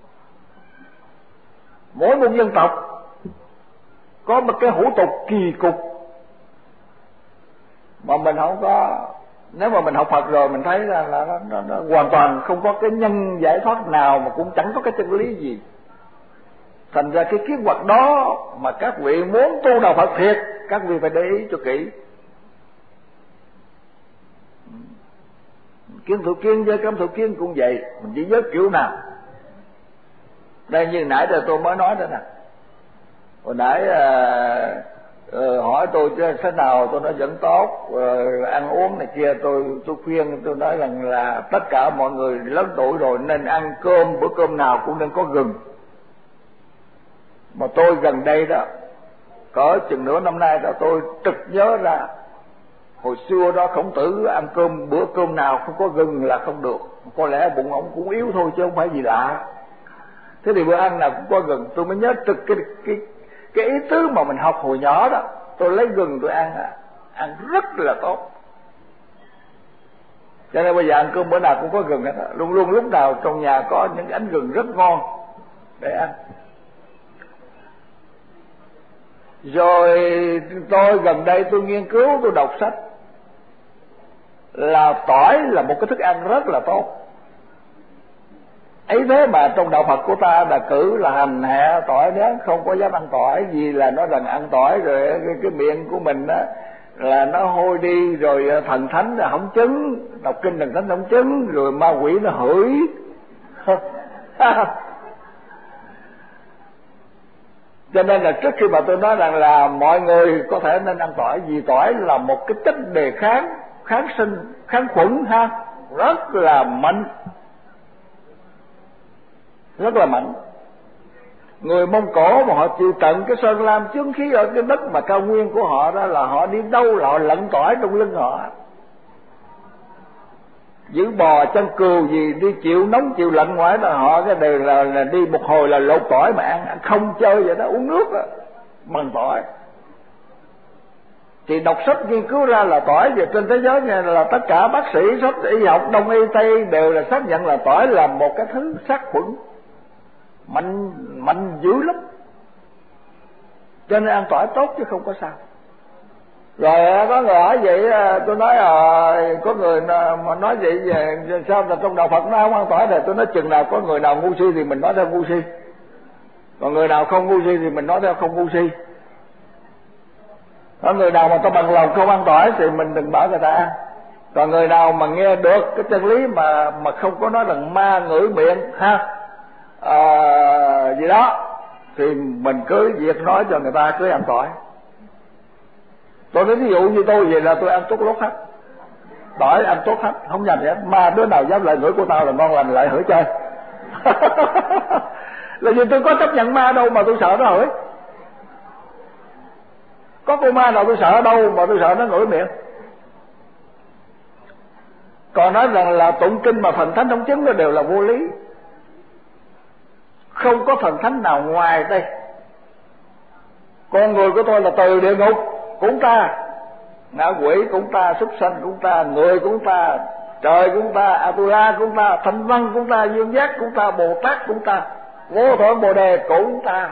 Mỗi một dân tộc có một cái hủ tục kỳ cục mà mình không có. Nếu mà mình học Phật rồi mình thấy là, là nó, nó, nó hoàn toàn không có cái nhân giải thoát nào, mà cũng chẳng có cái chân lý gì. Thành ra cái kiến hoạt đó mà các vị muốn tu đạo Phật thiệt, các vị phải để ý cho kỹ. Kiến thủ kiên với cấm thủ kiên cũng vậy, mình chỉ nhớ kiểu nào. Đây như nãy giờ tôi mới nói đó nè. Hồi nãy à, à, hỏi tôi chứ thế nào, tôi nói vẫn tốt, à, ăn uống này kia, tôi tôi khuyên, tôi nói rằng là tất cả mọi người lớn tuổi rồi nên ăn cơm, bữa cơm nào cũng nên có gừng. Mà tôi gần đây đó, cỡ chừng nửa năm nay đó, tôi trực nhớ ra hồi xưa đó Khổng Tử ăn cơm bữa cơm nào không có gừng là không được. Có lẽ bụng ông cũng yếu thôi chứ không phải gì lạ. Thế thì bữa ăn nào cũng có gừng. Tôi mới nhớ trực cái cái cái ý tứ mà mình học hồi nhỏ đó. Tôi lấy gừng tôi ăn, ăn rất là tốt. Cho nên bây giờ ăn cơm bữa nào cũng có gừng hết. Luôn luôn lúc nào trong nhà có những ánh gừng rất ngon để ăn. Rồi tôi gần đây tôi nghiên cứu, tôi đọc sách là tỏi là một cái thức ăn rất là tốt. Ấy thế mà trong đạo Phật của ta đã cử là hành hạ tỏi đó, không có dám ăn tỏi, vì là nó rằng ăn tỏi rồi cái, cái miệng của mình đó là nó hôi đi, rồi thần thánh là không chứng, đọc kinh thần thánh không chứng, rồi ma quỷ nó hửi. Cho nên là trước khi mà tôi nói rằng là mọi người có thể nên ăn tỏi, vì tỏi là một cái chất đề kháng, kháng sinh, kháng khuẩn ha, rất là mạnh, rất là mạnh. Người Mông Cổ mà họ chịu tận cái sơn lam chướng khí ở cái đất mà cao nguyên của họ đó, là họ đi đâu là họ lẫn tỏi trong lưng họ. Giữ bò chân cừu gì đi chịu nóng chịu lạnh ngoài đó, họ cái đều là, là đi một hồi là lột tỏi mà ăn, ăn không chơi vậy đó, uống nước đó, bằng tỏi. Thì đọc sách nghiên cứu ra là tỏi về trên thế giới này là tất cả bác sĩ sách y học đông y tây đều là xác nhận là tỏi là một cái thứ sát khuẩn mạnh mạnh dữ lắm. Cho nên ăn tỏi tốt chứ không có sao. Rồi có người hỏi vậy, tôi nói à, có người mà nói vậy về sao là trong đạo Phật nó không ăn tỏi, thì tôi nói chừng nào có người nào ngu si thì mình nói theo ngu si, còn người nào không ngu si thì mình nói theo không ngu si. Có người nào mà ta bằng lòng không ăn tỏi thì mình đừng bảo người ta ăn. Còn người nào mà nghe được cái chân lý mà mà không có nói rằng ma ngửi miệng ha à, gì đó thì mình cứ việc nói cho người ta cứ ăn tỏi. Tôi nói ví dụ như tôi vậy là tôi ăn tốt lốt hết, tỏi ăn tốt hết, không nhầm gì hết. Mà đứa nào dám lại ngửi của tao là ngon lành lại hửi chơi. Là vì tôi có chấp nhận ma đâu mà tôi sợ nó hửi. Có con ma nào tôi sợ đâu mà tôi sợ nó ngửi miệng. Còn nói rằng là tụng kinh mà thần thánh không chứng nó đều là vô lý. Không có thần thánh nào ngoài đây. Con người của tôi là từ địa ngục cũng ta, ngạ quỷ cũng ta, súc sanh cũng ta, người cũng ta, trời của chúng ta, Atula của chúng ta, Thanh Văn của chúng ta, Dương Giác của chúng ta, Bồ Tát của chúng ta, Vô Thượng Bồ Đề của chúng ta.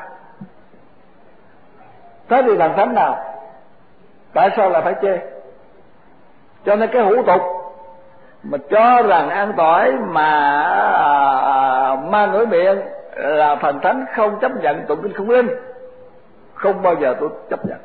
Thế thì thần thánh nào? Tại sao lại phải chê? Cho nên cái hủ tục mà cho rằng ăn tỏi mà à, ma ngửi miệng là thần thánh, không chấp nhận tụng kinh Không Linh, không bao giờ tôi chấp nhận.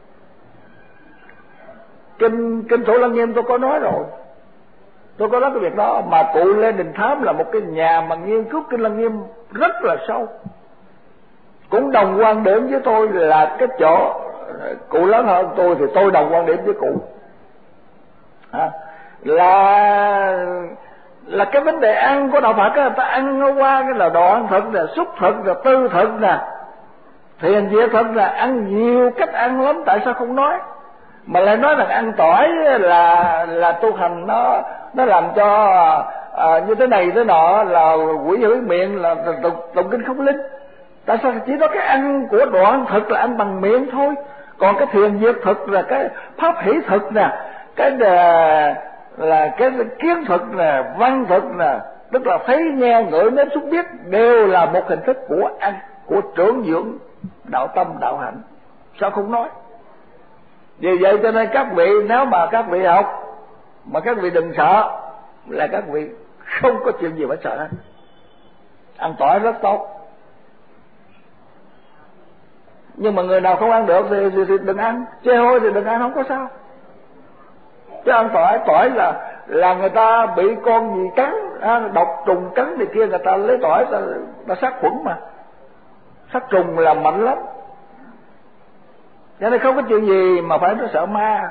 Kinh kinh Thủ Lăng Nghiêm tôi có nói rồi, tôi có nói cái việc đó, mà cụ Lê Đình Thám là một cái nhà mà nghiên cứu kinh Lăng Nghiêm rất là sâu, cũng đồng quan điểm với tôi là cái chỗ cụ lớn hơn tôi thì tôi đồng quan điểm với cụ. À, là là cái vấn đề ăn của đạo Phật á, người ta ăn qua cái là đồ ăn thực nè, xúc thực nè, tư thực nè, thiền diệt thực nè, ăn nhiều cách ăn lắm, tại sao không nói? Mà lại nói rằng ăn tỏi là là tu hành, nó nó làm cho à, như thế này thế nọ, là quỷ hủy miệng, là tụng, tụng kinh Không Linh. Tại sao chỉ có cái ăn của đồ ăn thực là ăn bằng miệng thôi, còn cái thiền diệt thực là cái pháp hỷ thực nè, cái là, là cái kiến thực nè, văn thực nè, tức là thấy nghe ngửi nếm xúc biết, đều là một hình thức của ăn, của trưởng dưỡng đạo tâm đạo hạnh. Sao không nói? Vì vậy cho nên các vị, nếu mà các vị học mà các vị đừng sợ, là các vị không có chuyện gì phải sợ hết. Ăn tỏi rất tốt, nhưng mà người nào không ăn được thì, thì, thì đừng ăn, chê hôi thì đừng ăn, không có sao. Chứ ăn tỏi, tỏi là là người ta bị con gì cắn, à, độc trùng cắn thì kia, người ta lấy tỏi ta, ta sát khuẩn mà, sát trùng là mạnh lắm. Cho nên không có chuyện gì mà phải nó sợ ma.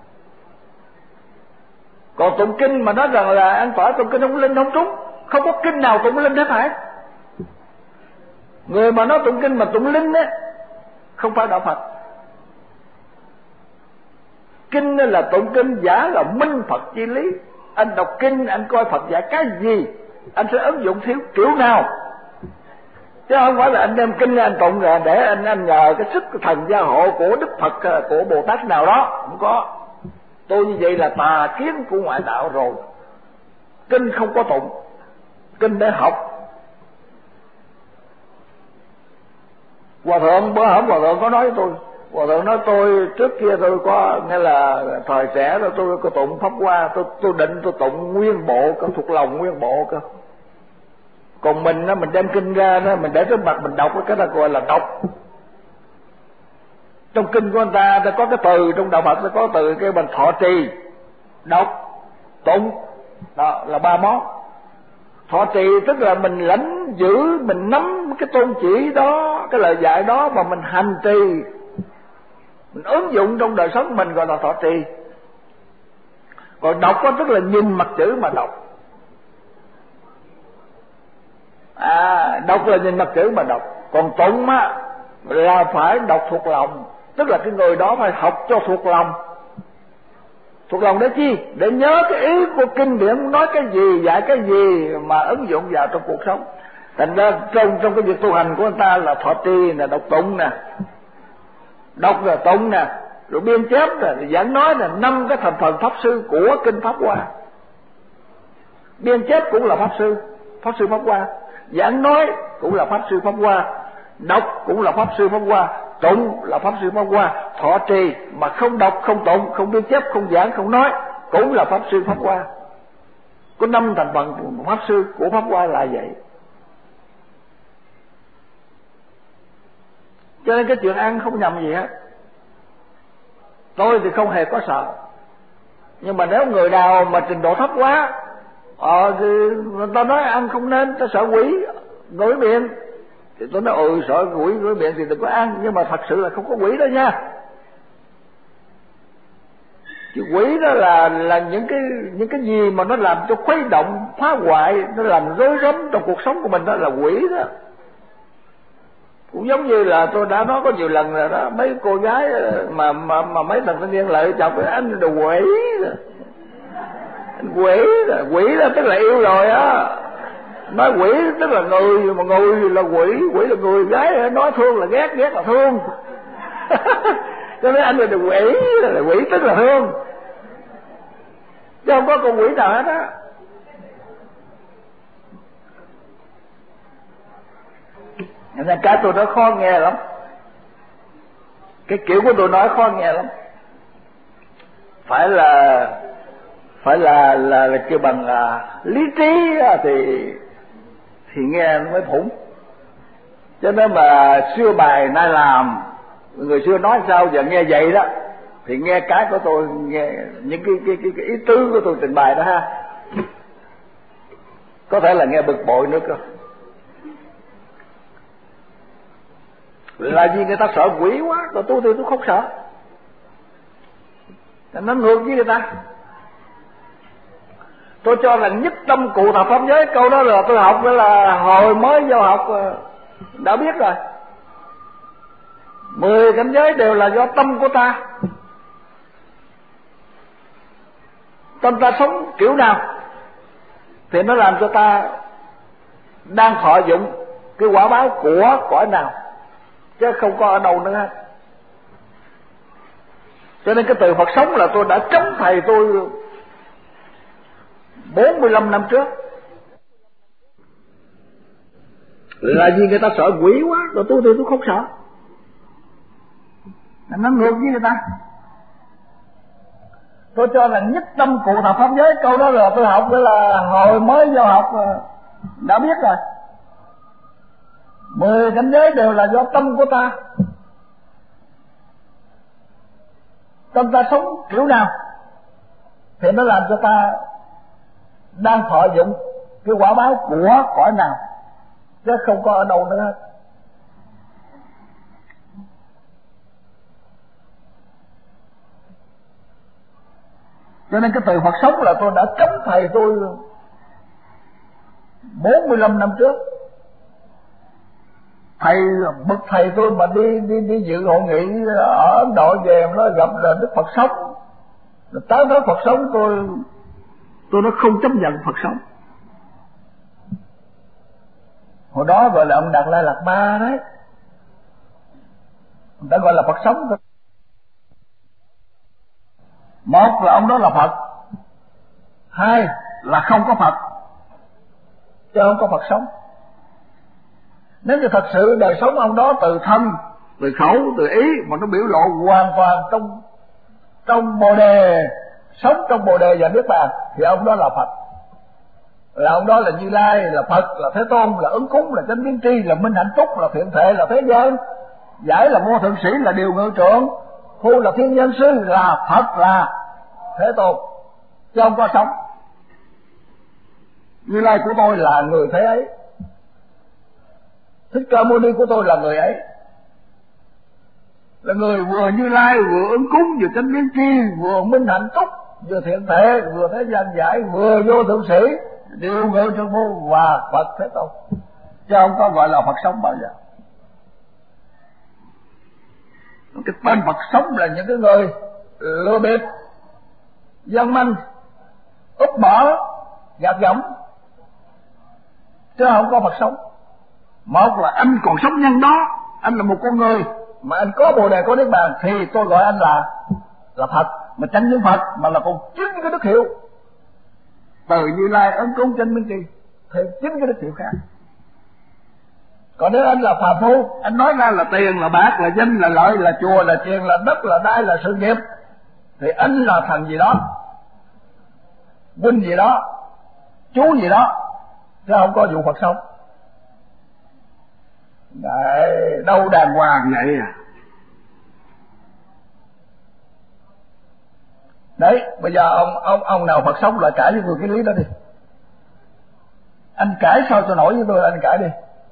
Còn tụng kinh mà nói rằng là ăn tỏi tụng kinh Không Linh không trúng, không có kinh nào tụng linh hết phải. Người mà nói tụng kinh mà tụng linh á, không phải đạo Phật. Kinh là tụng kinh giả là minh Phật chi lý. Anh đọc kinh, anh coi Phật dạy cái gì, anh sẽ ứng dụng thiếu kiểu nào, chứ không phải là anh đem kinh anh tụng rồi để anh anh nhờ cái sức thần gia hộ của Đức Phật, của Bồ Tát nào đó. Không có. Tôi như vậy là tà kiến của ngoại đạo rồi. Kinh không có tụng, kinh để học. Hòa thượng bữa hổm hòa thượng có nói với tôi, hòa thượng nói tôi trước kia tôi có nghe là thời trẻ rồi tôi có tụng pháp hoa, tôi tôi định tôi tụng nguyên bộ, có thuộc lòng nguyên bộ cơ. Còn mình á, mình đem kinh ra đó, mình để trước mặt mình đọc, cái đó gọi là đọc. Trong kinh của anh ta, ta có cái từ, trong đạo Phật ta có từ cái mình thọ trì, đọc, tụng, đó là ba món. Thọ trì tức là mình lãnh giữ, mình nắm cái tôn chỉ đó, cái lời dạy đó mà mình hành trì, mình ứng dụng trong đời sống mình, gọi là thọ trì. Còn đọc đó tức là nhìn mặt chữ mà đọc. À, đọc là nhìn mặt chữ mà đọc. Còn tụng á là phải đọc thuộc lòng, tức là cái người đó phải học cho thuộc lòng. Thuộc lòng để chi? Để nhớ cái ý của kinh điển nói cái gì, dạy cái gì mà ứng dụng vào trong cuộc sống. Thành ra trong trong cái việc tu hành của anh ta là thọ trì nè, đọc tụng nè, đọc là tụng nè, rồi biên chép nè, giảng nói nè, năm cái thành phần pháp sư của kinh Pháp Hoa. Biên chép cũng là pháp sư, pháp sư Pháp Hoa. Giảng nói cũng là pháp sư Pháp Hoa, đọc cũng là pháp sư Pháp Hoa, tụng là pháp sư Pháp Hoa. Thọ trì mà không đọc, không tụng, không biên chép, không giảng, không nói cũng là pháp sư Pháp Hoa. Có năm thành phần của pháp sư của Pháp Hoa là vậy. Cho nên cái chuyện ăn không nhầm gì hết. Tôi thì không hề có sợ, nhưng mà nếu người nào mà trình độ thấp quá, ờ thì người ta nói ăn không nên, ta sợ quỷ ngửi miệng, thì tôi nói ừ sợ quỷ ngửi miệng thì đừng có ăn. Nhưng mà thật sự là không có quỷ đó nha. Chứ quỷ đó là là những cái những cái gì mà nó làm cho khuấy động, phá hoại, nó làm rối rắm trong cuộc sống của mình, đó là quỷ đó. Cũng giống như là tôi đã nói có nhiều lần rồi đó, mấy cô gái mà mà mà mấy thằng thanh niên lại chọc anh đồ quỷ đó. Quỷ đó, quỷ đó tức là yêu rồi á. Nói quỷ tức là người, mà người là quỷ, quỷ là người, gái nói thương là ghét, ghét là thương. Cho nên anh là quỷ, là quỷ tức là thương, chứ không có con quỷ nào hết á. Nên cái tôi nói khó nghe lắm, cái kiểu của tôi nói khó nghe lắm, phải là phải là là, là kêu bằng là lý trí thì thì nghe nó mới phủng. Cho nên mà xưa bài nay làm, người xưa nói sao giờ nghe vậy đó, thì nghe cái của tôi, nghe những cái cái cái, cái ý tứ của tôi trình bày đó ha, có thể là nghe bực bội nữa cơ. Là vì người ta sợ quỷ quá, còn tôi thì tôi không sợ, nó ngược với người ta. Tôi cho là nhất tâm cụ thập pháp giới, câu đó là tôi học đó là hồi mới vô học đã biết rồi. Mười cảnh giới đều là do tâm của ta. Tâm ta sống kiểu nào thì nó làm cho ta đang thọ dụng cái quả báo của cõi nào, chứ không có ở đâu nữa hết. Cho nên cái từ Phật sống là tôi đã chống thầy tôi bốn mươi lăm năm trước. Là vì người ta sợ quỷ quá, rồi tôi thì tôi không sợ, nó ngược với người ta. Tôi cho là nhất tâm cụ thập pháp giới, câu đó là tôi học đó là hồi mới vô học đã biết rồi. Mười cảnh giới đều là do tâm của ta. Tâm ta sống kiểu nào thì nó làm cho ta đang thọ dụng cái quả báo của cõi nào, chứ không có ở đâu nữa hết. Cho nên cái từ Phật sống là tôi đã chống thầy tôi bốn mươi lăm năm trước. Thầy bậc thầy tôi mà đi đi đi dự hội nghị ở Ấn Độ về nó gặp là Đức Phật sống, tới nói Phật sống, tôi tôi nó không chấp nhận Phật sống. Hồi đó gọi là ông Đạt Lai Lạt Ma đấy, người ta gọi là Phật sống thôi. Một là ông đó là Phật, hai là không có Phật, chứ không có Phật sống. Nếu như thật sự đời sống ông đó từ thân, từ khẩu, từ ý mà nó biểu lộ hoàn toàn trong trong bồ đề, sống trong bồ đề và niết bàn, thì ông đó là Phật. Là ông đó là Như Lai, là Phật, là Thế Tôn, là Ứng Cúng, là Chánh Biến Tri, là Minh Hạnh Túc, là Thiện Thệ, là Thế Gian, Giải là Vô Thượng Sĩ, là Điều Ngự Trưởng, Khu là Thiên Nhân Sư, là Phật, là Thế Tôn, chứ không có sống. Như Lai của tôi là người thế ấy, Thích Ca Mâu Ni của tôi là người ấy, là người vừa Như Lai, vừa Ứng Cúng, vừa Chánh Biến Tri, vừa Minh Hạnh Túc, vừa Thiện Thệ, vừa Thế Gian Giải, vừa Vô Thượng Sĩ, Điều Ngự Trưởng Phu và Phật Thế Tôn, chứ không có gọi là Phật sống bao giờ. Cái tên Phật sống là những cái người lừa bịp, dân manh, úp mở, gạt gẫm, chứ không có Phật sống. Một là anh còn sống nhân đó, anh là một con người mà anh có bồ đề có niết bàn, thì tôi gọi anh là là Phật, mà chẳng những Phật mà là còn chín cái đức hiệu, từ Như Lai, Ấn Cúng, Chánh Biến Tri, thêm chín cái đức hiệu khác. Còn nếu anh là phàm phu, anh nói ra là tiền, là bạc, là danh, là lợi, là chùa, là tiền, là đất, là đai, là sự nghiệp, thì anh là thần gì đó, huynh gì đó, chú gì đó, chứ không có vụ Phật sống. Đấy, đâu đàng hoàng vậy à. Đấy, bây giờ ông ông ông nào Phật sống lại cãi với tôi cái lý đó đi. Anh cãi sao tôi nổi với tôi, anh cãi đi.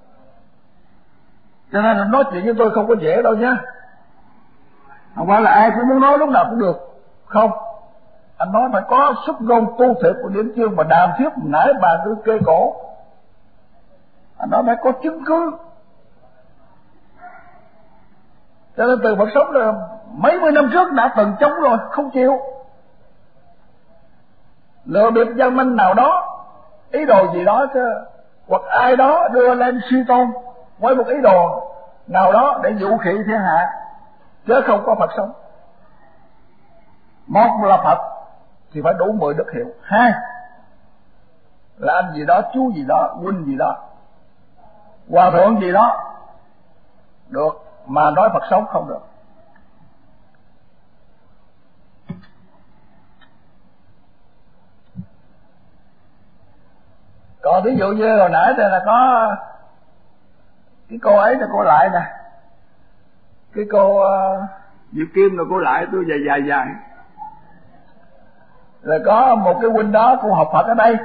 Cho nên là nói chuyện với tôi không có dễ đâu nhá. Không phải là ai cũng muốn nói lúc nào cũng được. Không. Anh nói phải có sức ngôn tu thực của điển chương mà đàm thuyết nãy bàn cứ kê cổ. Anh nói phải có chứng cứ. Cho nên từ Phật sống là mấy mươi năm trước đã từng chống rồi, không chịu. Lừa bịp dân manh nào đó, ý đồ gì đó chứ, hoặc ai đó đưa lên suy tôn với một ý đồ nào đó để dụ khị thiên hạ, chứ không có Phật sống. Một là Phật thì phải đủ mười đức hiệu, hai là anh gì đó, chú gì đó, huynh gì đó, hòa thượng gì đó, được, mà nói Phật sống không được. Còn ví dụ như hồi nãy đây là có cái cô ấy là cô Lại nè, cái cô uh, Diệu Kim là cô Lại, tôi dài dài dài là có một cái huynh đó, cô học Phật ở đây,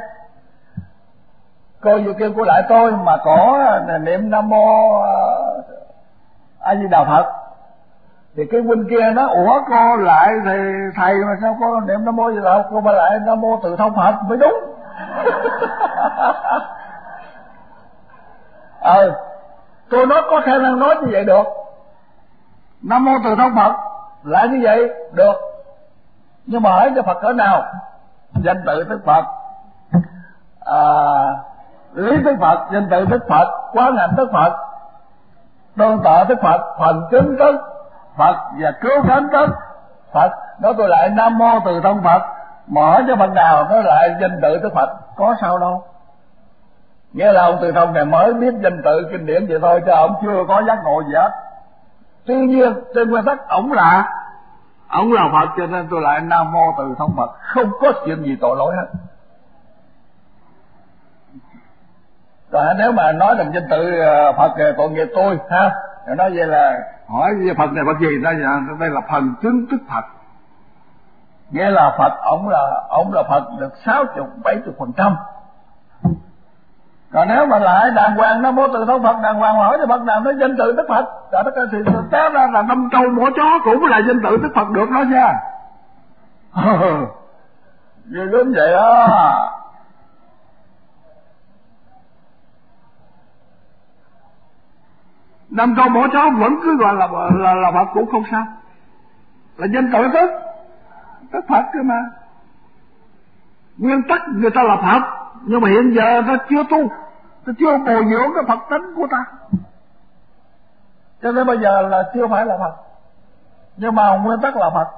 cô Diệu Kim cô Lại tôi mà cổ niệm Nam Mô uh, A Di Đà Phật, thì cái huynh kia nó ủa cô Lại thì thầy mà sao cô niệm Nam Mô A Di Đà Phật, cô bà Lại Nam Mô Từ Thông Phật mới đúng. ờ tôi nói có khả năng nói như vậy được, Nam Mô Từ Thông Phật lại như vậy được, nhưng mà hỏi cho Phật cỡ nào? Danh tự tức Phật, à, lý tức Phật, danh tự tức Phật, quán hạnh tức Phật, đơn tợ tức Phật, phần chứng tức Phật và cứu cánh tức Phật. Nói tôi lại Nam Mô Từ Thông Phật, mở cho Phật nào nói lại danh tự tức Phật, có sao đâu. Nghĩa là ông Từ Thông này mới biết danh tự kinh điển vậy thôi, chứ ông chưa có giác ngộ gì hết. Tuy nhiên trên nguyên tắc ổng là ổng là Phật, cho nên tôi lại Nam Mô Từ Thông Phật, không có chuyện gì tội lỗi hết. Rồi nếu mà nói rằng danh tự Phật tội nghiệp tôi ha, rồi nói vậy là hỏi Phật này Phật gì, nói đây là phần chứng tức Phật, nghĩa là Phật ổng là ổng là Phật được sáu chục bảy chục phần trăm. Còn nếu mà lại đàng hoàng Nam Mô Từ Thông Phật đàng hoàng, hỏi cho Phật nào nói danh tự tức Phật, cả tất cả thì té ra là năm trâu mỏ chó cũng là danh tự tức Phật được đó nha. Như đúng vậy đó. Năm trâu mỏ chó vẫn cứ gọi là là, là Phật cũng không sao, là danh tự tức tức Phật cơ mà. Nguyên tắc người ta là Phật, nhưng mà hiện giờ nó chưa tu, nó chưa bồi dưỡng cái Phật tính của ta, cho nên bây giờ là chưa phải là Phật, nhưng mà nguyên tắc là Phật.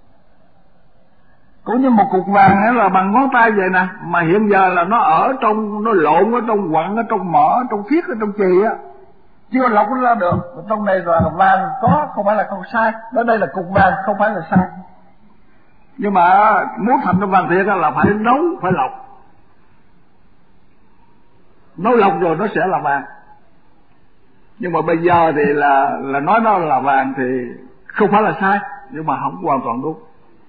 Cũng như một cục vàng hay là bằng ngón tay vậy nè, mà hiện giờ là nó ở trong, nó lộn ở trong quặng, ở trong mỡ, trong thiết, ở trong chì á, chưa lọc nó ra được. Trong này là vàng có, không phải là không sai, đó đây là cục vàng không phải là sai, nhưng mà muốn thành trong vàng thiệt là phải nấu, phải lọc. Nấu lọc rồi nó sẽ là vàng. Nhưng mà bây giờ thì là là nói nó là vàng thì không phải là sai, nhưng mà không hoàn toàn đúng.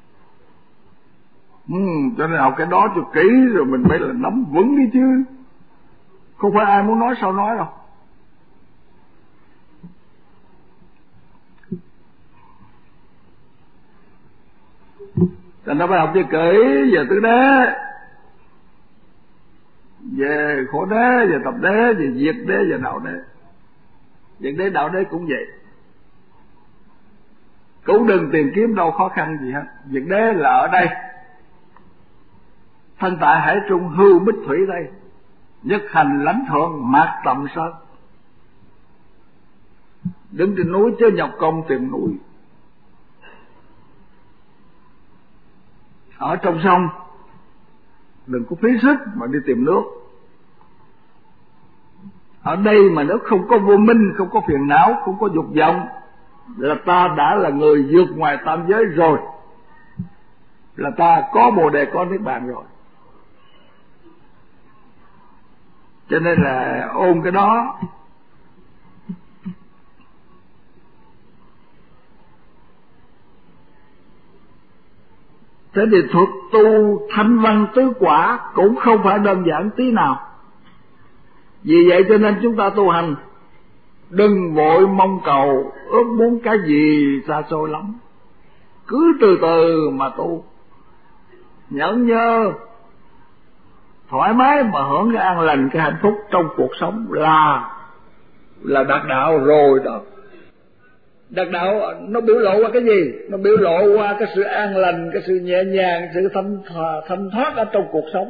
Ừ, cho nên học cái đó cho kỹ rồi mình mới là nắm vững đi chứ. Không phải ai muốn nói sao nói đâu. Thành nó phải học cho kỹ về tứ đế, về khổ đế, về tập đế, về diệt đế, về đạo đế. Diệt đế, đạo đế cũng vậy. Cũng đừng tìm kiếm đâu khó khăn gì hết. Diệt đế là ở đây, thân tại hải trung hưu bích thủy đây, nhất hành lãnh thượng mạc tầm sơn. Đứng trên núi chứ nhọc công tìm núi. Ở trong sông đừng có phí sức mà đi tìm nước. Ở đây mà nếu không có vô minh, không có phiền não, không có dục vọng, là ta đã là người vượt ngoài tam giới rồi, là ta có Bồ Đề, có Niết Bàn rồi. Cho nên là ôn cái đó. Thế thì thuật tu thanh văn tứ quả cũng không phải đơn giản tí nào. Vì vậy cho nên chúng ta tu hành đừng vội mong cầu ước muốn cái gì xa xôi lắm, cứ từ từ mà tu, nhẫn nhơ thoải mái mà hưởng cái an lành, cái hạnh phúc trong cuộc sống là là đạt đạo rồi đó. Đạt đạo nó biểu lộ qua cái gì? Nó biểu lộ qua cái sự an lành, cái sự nhẹ nhàng, cái sự thanh thoát, thanh thoát ở trong cuộc sống.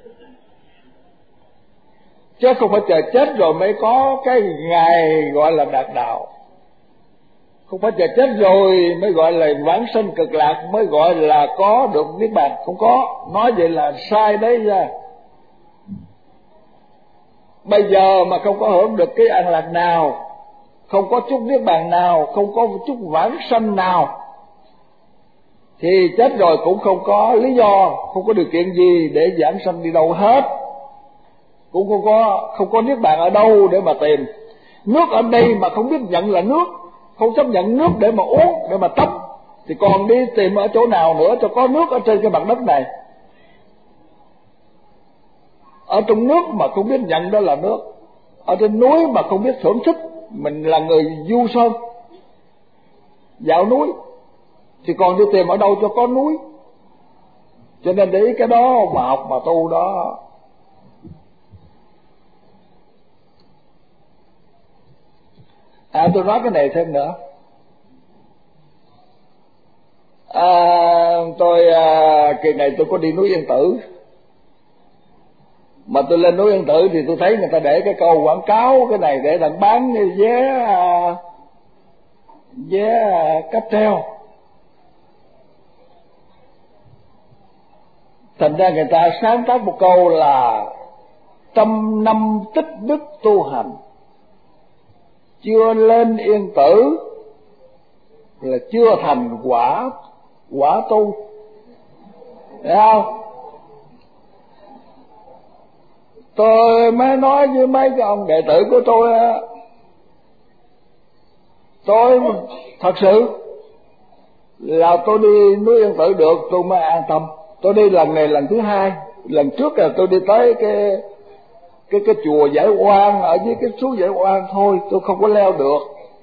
Chứ không phải chờ chết rồi mới có cái ngày gọi là đạt đạo. Không phải chờ chết rồi mới gọi là vãng sanh cực lạc, mới gọi là có được Niết Bàn. Không có, nói vậy là sai đấy nha. Bây giờ mà không có hưởng được cái an lạc nào, không có chút niết bàn nào, không có chút vãng sanh nào, thì chết rồi cũng không có lý do, không có điều kiện gì để vãng sanh đi đâu hết, cũng không có không có niết bàn ở đâu để mà tìm. Nước ở đây mà không biết nhận là nước, không chấp nhận nước để mà uống, để mà tắm, thì còn đi tìm ở chỗ nào nữa cho có nước ở trên cái mặt đất này. Ở trong nước mà không biết nhận đó là nước, ở trên núi mà không biết thưởng thức mình là người du sơn dạo núi, thì còn đi tìm ở đâu cho có núi. Cho nên để ý cái đó mà học mà tu đó. À tôi nói cái này thêm nữa. À, tôi à, kỳ này tôi có đi núi Yên Tử, mà tôi lên núi Yên Tử thì tôi thấy người ta để cái câu quảng cáo cái này để đặng bán vé à, vé à, cáp treo. Thành ra người ta sáng tác một câu là trăm năm tích đức tu hành, chưa lên Yên Tử là chưa thành quả quả tu, thấy không? Tôi mới nói với mấy cái ông đệ tử của tôi, tôi thật sự là tôi đi núi Yên Tử được tôi mới an tâm. Tôi đi lần này lần thứ hai, lần trước là tôi đi tới cái cái cái chùa Giải Oan ở dưới cái suối Giải Oan thôi, tôi không có leo được.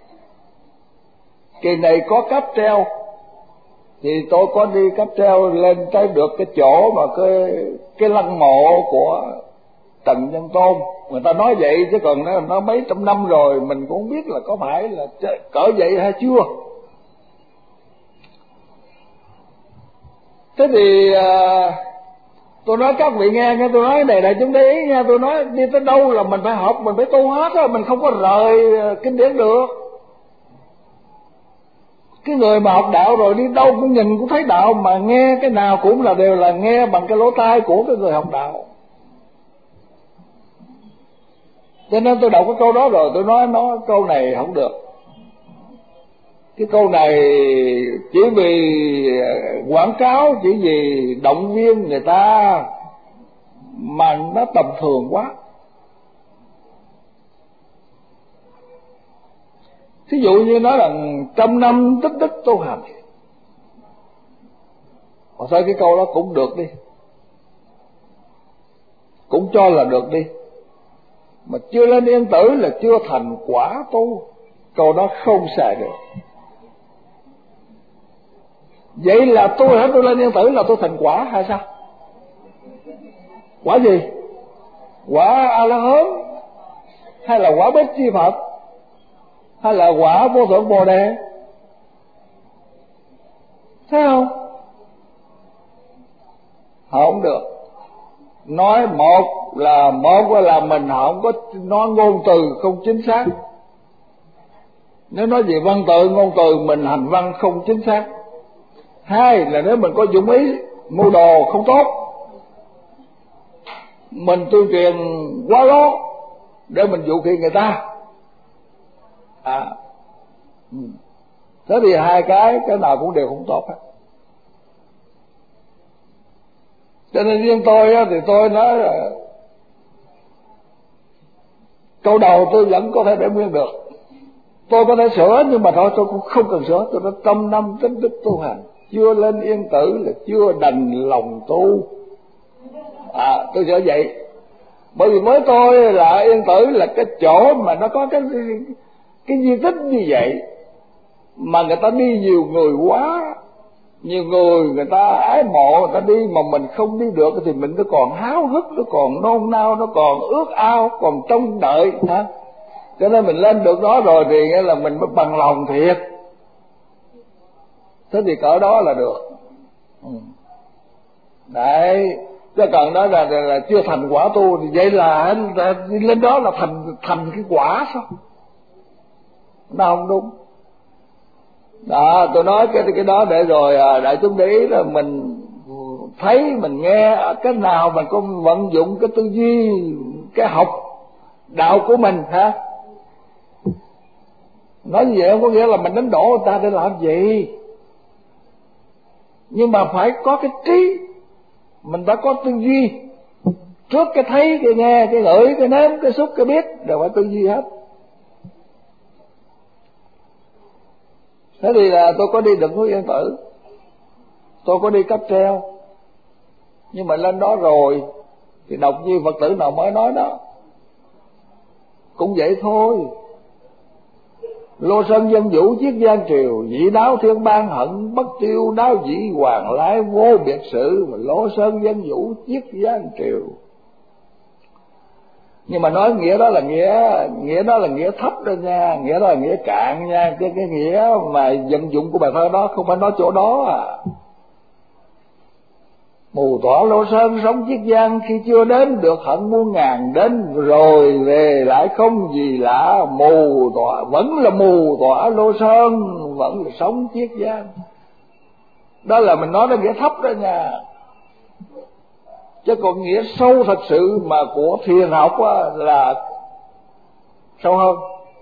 Kỳ này có cáp treo thì tôi có đi cáp treo lên tới được cái chỗ mà cái cái lăng mộ của Trần Nhân Tôn. Người ta nói vậy chứ còn nó, nó mấy trăm năm rồi mình cũng không biết là có phải là cỡ vậy hay chưa. Thế thì à, tôi nói các vị nghe, nghe tôi nói cái này này chúng để ý nha. Tôi nói đi tới đâu là mình phải học, mình phải tu hết á, mình không có rời kinh điển được. Cái người mà học đạo rồi đi đâu cũng nhìn cũng thấy đạo, mà nghe cái nào cũng là đều là nghe bằng cái lỗ tai của cái người học đạo. Cho nên tôi đọc cái câu đó rồi tôi nói nó câu này không được. Cái câu này chỉ vì quảng cáo, chỉ vì động viên người ta mà nó tầm thường quá. Thí dụ như nói là trăm năm tích đức tu hành, hoặc sao cái câu đó cũng được đi, cũng cho là được đi, mà chưa lên Yên Tử là chưa thành quả tu, câu đó không xài được. Vậy là tôi hả, tôi lên Yên Tử là tôi thành quả hay sao? Quả gì? Quả A-la-hán, hay là quả Bích Chi Phật, hay là quả Vô Thượng Bồ Đề? Thấy không? Không được. Nói một là một là mình không có nói ngôn từ không chính xác. Nếu nói về văn tự ngôn từ mình hành văn không chính xác. Hai là nếu mình có dụng ý mưu đồ không tốt, mình tuyên truyền quá lố để mình dụ khi người ta. À, thế thì hai cái cái nào cũng đều không tốt hết. Cho nên riêng tôi á, thì tôi nói là câu đầu tôi vẫn có thể để nguyên được. Tôi có thể sửa nhưng mà thôi tôi cũng không cần sửa. Tôi nói trăm năm tích đức tu hành, chưa lên Yên Tử là chưa đành lòng tu. À, tôi sửa vậy. Bởi vì với tôi là Yên Tử là cái chỗ mà nó có cái cái di tích như vậy, mà người ta đi nhiều người quá, nhiều người người ta ái mộ người ta đi, mà mình không đi được thì mình nó còn háo hức, nó còn nôn nao, nó còn ước ao, còn trông đợi hả? Cho nên mình lên được đó rồi thì nghĩa là mình mới bằng lòng thiệt. Thế thì cỡ đó là được. Ừ. Đấy, chứ còn đó là, là, là chưa thành quả tu thì vậy là, là lên đó là thành thành cái quả sao? Nó không đúng. Đó, tôi nói cái cái đó để rồi à, đại chúng để ý là mình thấy mình nghe cái nào mình có vận dụng cái tư duy, cái học đạo của mình hả? Nói như vậy không có nghĩa là mình đánh đổ người ta để làm gì, nhưng mà phải có cái trí, mình đã có tư duy. Trước cái thấy, cái nghe, cái ngửi, cái nếm, cái xúc, cái biết đều phải tư duy hết. Thế thì là tôi có đi Định Phước Yên Tử, tôi có đi Cáp Treo, nhưng mà lên đó rồi thì đọc như Phật tử nào mới nói đó, cũng vậy thôi. Lô sơn dân vũ chiết giang triều, dĩ đáo thiên ban hận bất tiêu, đáo dĩ hoàng lái vô biệt sự, mà lô sơn dân vũ chiết giang triều. Nhưng mà nói nghĩa đó là nghĩa nghĩa đó là nghĩa thấp đó nha, nghĩa đó là nghĩa cạn nha, cái cái nghĩa mà vận dụng của bài thơ đó không phải nói chỗ đó à. Mù tỏa lô sơn sống chiết giang, khi chưa đến được hận muôn ngàn, đến rồi về lại không gì lạ. Mù tỏa vẫn là mù tỏa lô sơn, vẫn là sống chiết giang. Đó là mình nói đó nghĩa thấp đó nha, chứ còn nghĩa sâu thật sự mà của thiền học á, là sâu hơn.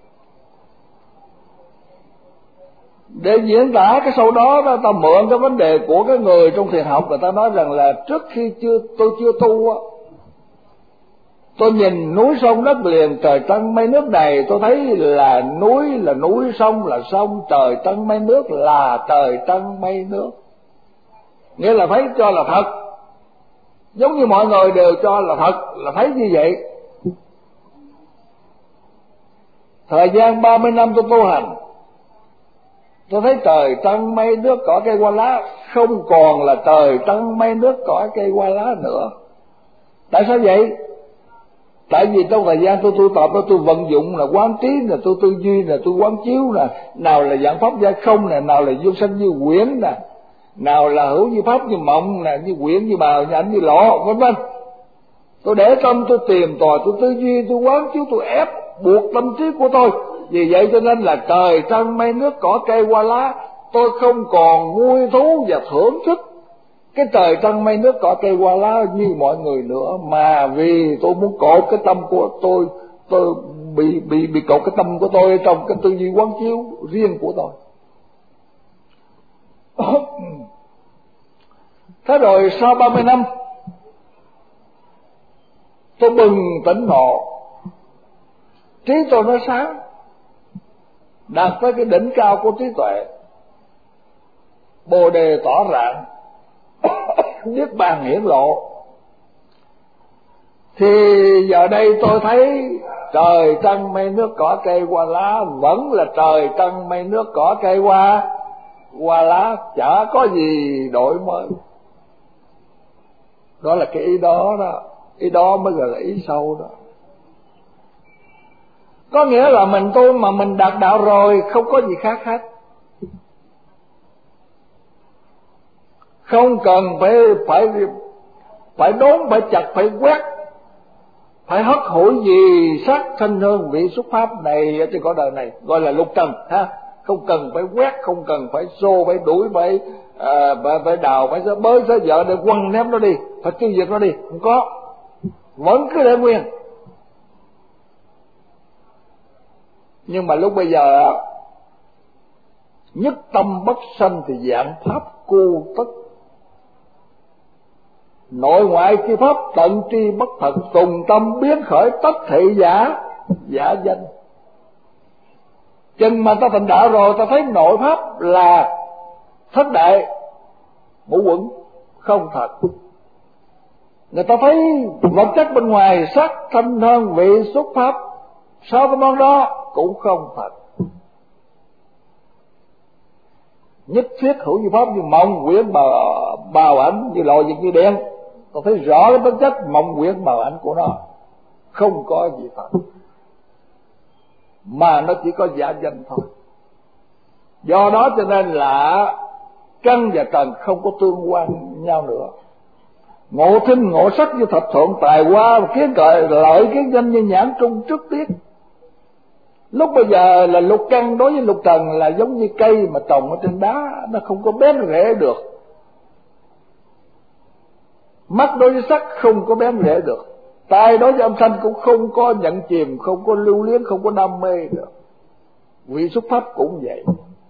Để diễn tả cái sâu đó, đó ta mượn cái vấn đề của cái người trong thiền học, người ta nói rằng là trước khi chưa tôi chưa tu á, tôi nhìn núi sông đất liền, trời trăng mây nước này, tôi thấy là núi là núi, sông là sông, trời trăng mây nước là trời trăng mây nước. Nghĩa là thấy cho là thật, giống như mọi người đều cho là thật, là thấy như vậy. Thời gian ba mươi năm tôi tu hành, tôi thấy trời trăng mây nước cỏ cây hoa lá không còn là trời trăng mây nước cỏ cây hoa lá nữa. Tại sao vậy? Tại vì trong thời gian tôi tu tập đó, tôi vận dụng là quán trí nè, tôi tư duy nè, tôi quán chiếu nè, nào là dạng pháp gia không nè, nào là vô sanh như quyển nè, nào là hữu như pháp như mộng nè, như quyển như bào như ảnh như lộ, vân vân. Tôi để tâm, tôi tìm tòi, tôi tư duy, tôi quán chiếu, tôi ép buộc tâm trí của tôi. Vì vậy cho nên là trời trăng mây nước cỏ cây hoa lá, tôi không còn vui thú và thưởng thức cái trời trăng mây nước cỏ cây hoa lá như mọi người nữa, mà vì tôi muốn cột cái tâm của tôi, tôi bị bị bị cột cái tâm của tôi trong cái tư duy quán chiếu riêng của tôi. Thế rồi sau ba mươi năm tôi bừng tỉnh ngộ, trí tôi nó sáng, đạt tới cái đỉnh cao của trí tuệ, bồ đề tỏ rạng, niết bàn hiển lộ. Thì giờ đây tôi thấy trời trăng mây nước cỏ cây hoa lá vẫn là trời trăng mây nước cỏ cây hoa hoa lá, chả có gì đổi mới. Đó là cái ý đó đó, ý đó mới gọi là ý sâu đó. Có nghĩa là mình tu mà mình đạt đạo rồi, không có gì khác hết, không cần phải phải phải đốn, phải chặt, phải quét, phải hất hủi gì sắc thanh hương vị xuất pháp này ở trên cõi đời này, gọi là lục trần ha. Không cần phải quét, không cần phải xô, phải đuổi, phải à, phải, phải đào, phải bới xới vợ để quăng ném nó đi, phải tiêu diệt nó đi, không có, vẫn cứ để nguyên. Nhưng mà lúc bây giờ nhất tâm bất sanh thì dạng pháp cu tất, nội ngoại chi pháp tận tri bất thật, tùng tâm biến khởi tất thị giả giả danh. Chừng mà ta thành đạo rồi, ta thấy nội pháp là thất đại ngũ uẩn không thật. Người ta thấy vật chất bên ngoài, sắc thanh hương vị xuất pháp, sáu cái món đó cũng không thật. Nhất thiết hữu như pháp như mộng quyển bào, bào ảnh như lộ, như đen. Tôi thấy rõ cái tính chất mộng quyển bào ảnh của nó, không có gì thật, mà nó chỉ có giả danh thôi. Do đó cho nên là căn và trần không có tương quan nhau nữa. Ngộ thinh ngộ sắc như thập thuận, tài hoa kiến cợi lợi kiến danh như nhãn trung trước tiết. Lúc bây giờ là lục căn đối với lục trần là giống như cây mà trồng ở trên đá, nó không có bén rễ được. Mắt đối với sắc không có bén rễ được, tai đối với âm thanh cũng không có nhận chìm, không có lưu luyến, không có đam mê được. Vị xuất pháp cũng vậy.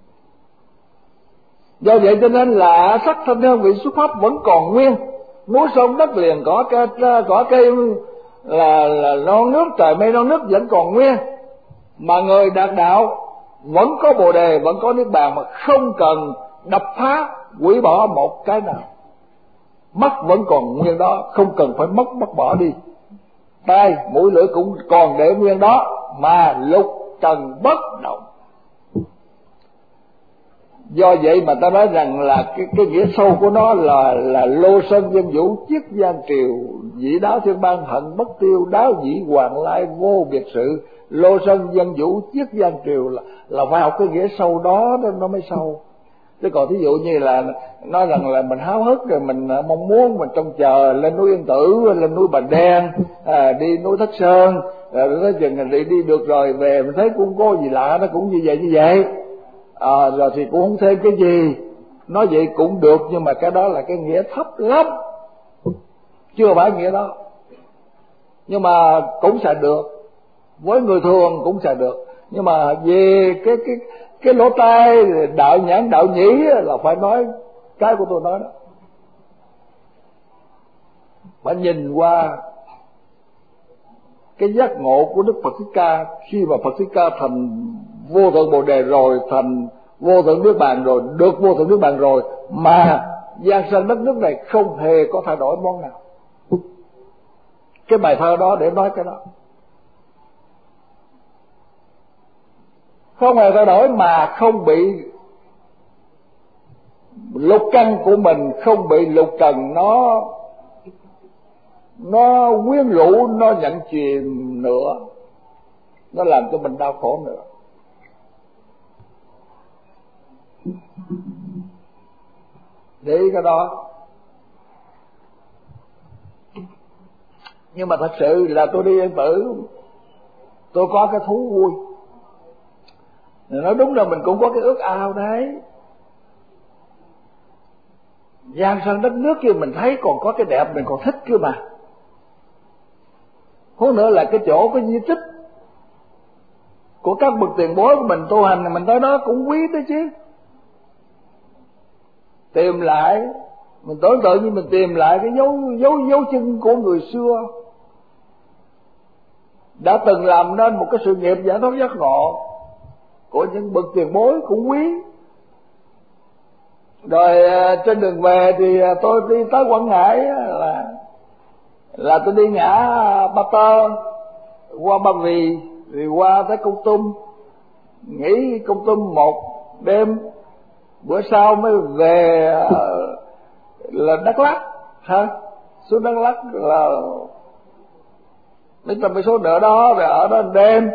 Do vậy cho nên là sắc thanh hương vị xuất pháp vẫn còn nguyên. Núi sông đất liền có cây, có cây là, là non nước, trời mây non nước vẫn còn nguyên. Mà người đạt đạo vẫn có bồ đề, vẫn có niết bàn, mà không cần đập phá hủy bỏ một cái nào. Mắt vẫn còn nguyên đó, không cần phải mất mất bỏ đi. Tai mũi lưỡi cũng còn để nguyên đó, mà lục trần bất động. Do vậy mà ta nói rằng là cái, cái nghĩa sâu của nó là là lô sơn dân vũ chiết gian triều, dĩ đáo thiên ban hận bất tiêu, đáo dĩ hoàng lai vô biệt sự. Lô sơn dân vũ chiết gian triều là, là phải học cái nghĩa sâu đó nó mới sâu. Chứ còn thí dụ như là nói rằng là mình háo hức rồi mình mong muốn mình trông chờ lên núi Yên Tử, lên núi Bà Đen, à, đi núi Thất Sơn, rồi nói chừng đi đi được rồi về mình thấy cũng có gì lạ, nó cũng như vậy như vậy. À, rồi thì cũng không thêm cái gì, nói vậy cũng được, nhưng mà cái đó là cái nghĩa thấp lắm, chưa phải nghĩa đó. Nhưng mà cũng sẽ được, với người thường cũng sẽ được. Nhưng mà về cái cái cái lỗ tai đạo nhãn đạo nhĩ là phải nói cái của tôi nói đó, phải nhìn qua cái giác ngộ của Đức Phật Thích Ca. Khi mà Phật Thích Ca thành vô thượng bồ đề rồi, thành vô thượng niết bàn rồi, được vô thượng niết bàn rồi, mà giang sơn đất nước này không hề có thay đổi món nào. Cái bài thơ đó để nói cái đó, không hề thay đổi, mà không bị lục căn của mình, không bị lục trần nó nó quyến rũ, nó nhận chìm nữa, nó làm cho mình đau khổ nữa. Để ý cái đó. Nhưng mà thật sự là tôi đi Yên Tử, tôi có cái thú vui. Nói đúng là mình cũng có cái ước ao đấy. Giang sơn đất nước kia mình thấy còn có cái đẹp mình còn thích cơ mà. Hơn nữa là cái chỗ cái di tích của các bậc tiền bối của mình tu hành, mình tới đó cũng quý tới chứ. Tìm lại, mình tưởng tượng như mình tìm lại cái dấu dấu dấu chân của người xưa đã từng làm nên một cái sự nghiệp giải thoát giác ngộ của những bậc tiền bối cũng quý. Rồi trên đường về thì tôi đi tới Quảng Ngãi là là tôi đi ngã Ba Tơ, qua Ba Vì, rồi qua tới Kon Tum, nghỉ Kon Tum một đêm, bữa sau mới về là Đắk Lắk hả, xuống Đắk Lắk là mấy tầm mấy số nữa đó, rồi ở đó đêm,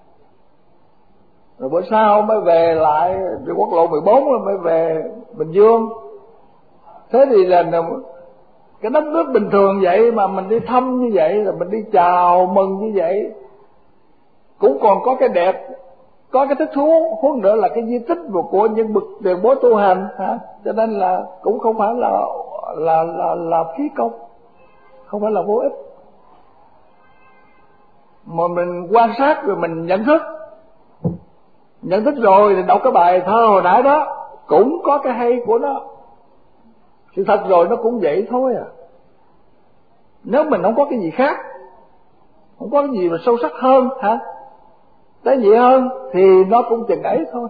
rồi bữa sau mới về lại đi quốc lộ mười bốn, rồi mới về Bình Dương. Thế thì là cái đất nước bình thường vậy mà mình đi thăm như vậy, rồi mình đi chào mừng như vậy, cũng còn có cái đẹp, có cái thích thú. Hơn nữa là cái di tích của những bậc tiền bối tu hành hả, cho nên là cũng không phải là là là là phí công, không phải là vô ích, mà mình quan sát rồi mình nhận thức. Nhận thức rồi thì đọc cái bài thơ hồi nãy đó cũng có cái hay của nó. Sự thật rồi nó cũng vậy thôi à. Nếu mình không có cái gì khác, không có cái gì mà sâu sắc hơn hả, tế nhị hơn, thì nó cũng chừng ấy thôi.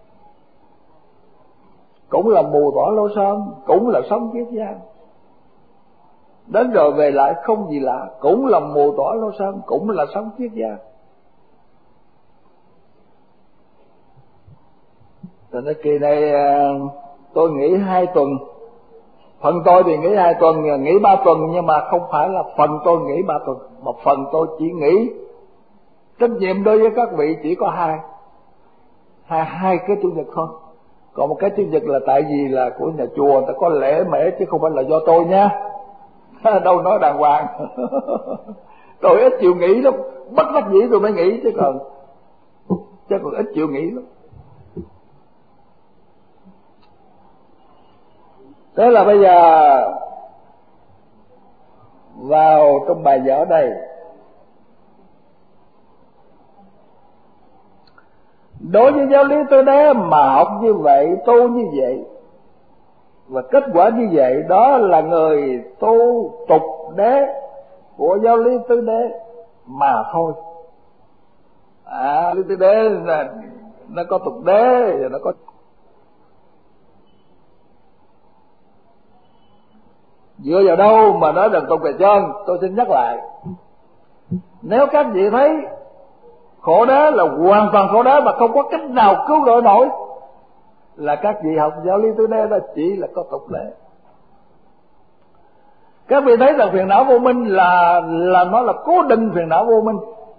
Cũng là mù tỏa lô sơn, cũng là sống kiết gian. Đến rồi về lại không gì lạ, cũng là mù tỏa lô sơn, cũng là sống kiết gian. Cho nên kỳ này tôi nghỉ hai tuần. Phần tôi thì nghỉ hai tuần, nghỉ ba tuần, nhưng mà không phải là phần tôi nghỉ ba tuần, mà phần tôi chỉ nghỉ. Trách nhiệm đối với các vị chỉ có hai, hai hai cái chủ nhật thôi. Còn một cái chủ nhật là tại vì là của nhà chùa, người ta có lễ mễ chứ không phải là do tôi nha. Đâu nói đàng hoàng. Tôi ít chịu nghỉ lắm, bất đắc dĩ tôi mới nghỉ chứ còn chứ còn ít chịu nghỉ lắm. Thế là bây giờ vào trong bài vở đây. Đối với giáo lý Tứ Đế mà học như vậy, tu như vậy, và kết quả như vậy, đó là người tu tục đế của giáo lý Tứ Đế mà thôi. À, lý Tứ Đế là nó có tục đế và nó có. Dựa vào đâu mà nói rằng tục là chân? Tôi xin nhắc lại, nếu các vị thấy khổ đế là hoàn toàn khổ đế mà không có cách nào cứu độ nổi, là các vị học giáo lý Tứ Đế đó chỉ là có tục đế. Các vị thấy rằng phiền não vô minh là là nó là cố định phiền não vô minh,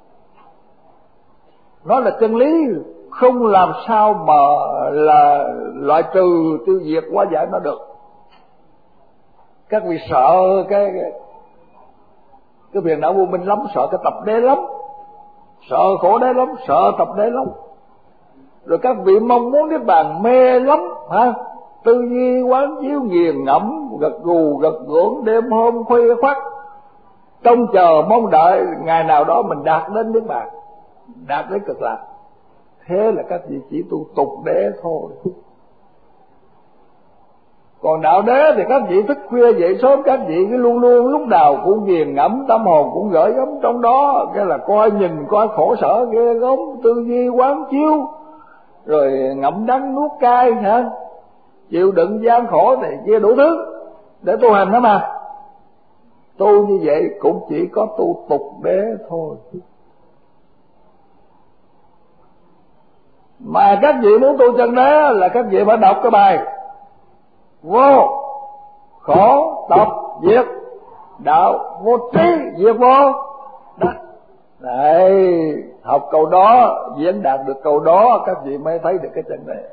nó là chân lý, không làm sao mà là loại trừ tiêu diệt hóa giải nó được. Các vị sợ cái cái, cái phiền não vô minh lắm, sợ cái tập đế lắm, sợ khổ đế lắm, sợ tập đế lắm. Rồi các vị mong muốn niết bàn mê lắm, ha, tư duy quán chiếu nghiền ngẫm, gật gù gật gưỡng đêm hôm khuya khoắt, trông chờ mong đợi ngày nào đó mình đạt đến niết bàn, đạt đến cực lạc. Thế là các vị chỉ tu tục đế thôi. Còn đạo đế thì các vị thức khuya dậy sớm, các vị cứ luôn luôn lúc nào cũng nghiền ngẫm, tâm hồn cũng gửi gắm trong đó, cái là coi nhìn coi khổ sở ghê gớm, tư duy quán chiếu, rồi ngậm đắng nuốt cay, hả, chịu đựng gian khổ này kia đủ thứ để tu hành đó mà. Tu như vậy cũng chỉ có tu tục đế thôi. Mà các vị muốn tu chân đế là các vị phải đọc cái bài vô khổ tập diệt đạo vô trí diệt vô đắc. Đấy, học câu đó, diễn đạt được câu đó, các vị mới thấy được cái chân đế.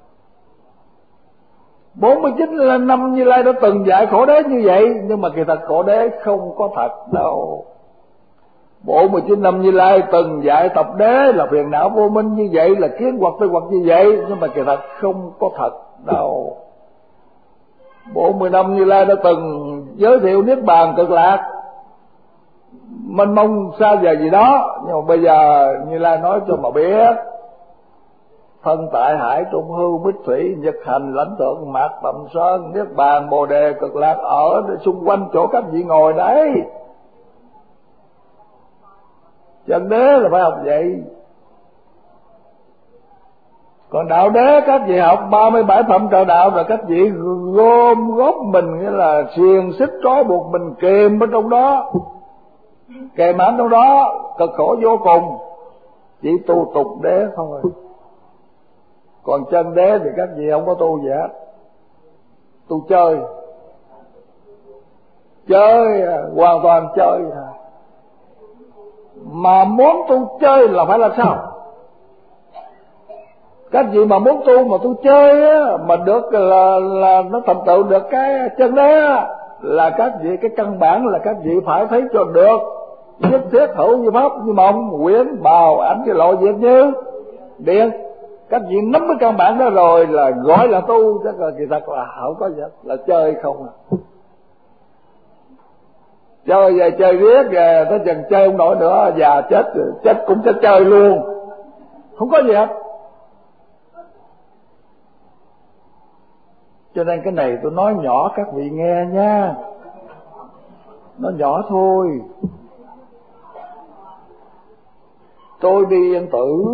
bốn mươi chín năm Như Lai đã từng dạy khổ đế như vậy, nhưng mà kỳ thật khổ đế không có thật đâu. bốn mươi chín năm Như Lai từng dạy tập đế là phiền não vô minh như vậy, là kiến hoặc tư hoặc như vậy, nhưng mà kỳ thật không có thật đâu. bốn mươi năm Như Lai đã từng giới thiệu niết bàn cực lạc mênh mông xa vời gì đó, nhưng mà bây giờ Như Lai nói cho mà biết, thân tại hải trung hư bích thủy, nhật hành lãnh thượng mạc tầm sơn, niết bàn bồ đề cực lạc ở xung quanh chỗ các vị ngồi đấy. Chân đế là phải học vậy. Còn đạo đế các vị học ba mươi bảy phẩm trợ đạo, rồi các vị gom góp mình, nghĩa là xiềng xích trói buộc mình kềm bên trong đó, kềm hãm trong đó, cực khổ vô cùng. Chỉ tu tục đế thôi. Còn chân đế thì các vị không có tu gì hết, tu chơi, chơi hoàn toàn chơi. Mà muốn tu chơi là phải làm sao? Các vị mà muốn tu mà tu chơi á, mà được là, là nó thành tựu được cái chân đế á, là các vị cái căn bản là các vị phải thấy cho được nhất thiết hữu như pháp như mộng quyển bào ảnh cái lộ việc như điện. Các vị nắm cái căn bản đó rồi là gọi là tu, chứ còn kỳ thật là không có gì hết, là chơi không à. Chơi về chơi riết về tới chừng chơi không nổi nữa, già chết chết cũng chết chơi luôn, không có gì hết. Cho nên cái này tôi nói nhỏ các vị nghe nha, nó nhỏ thôi. Tôi đi Yên Tử,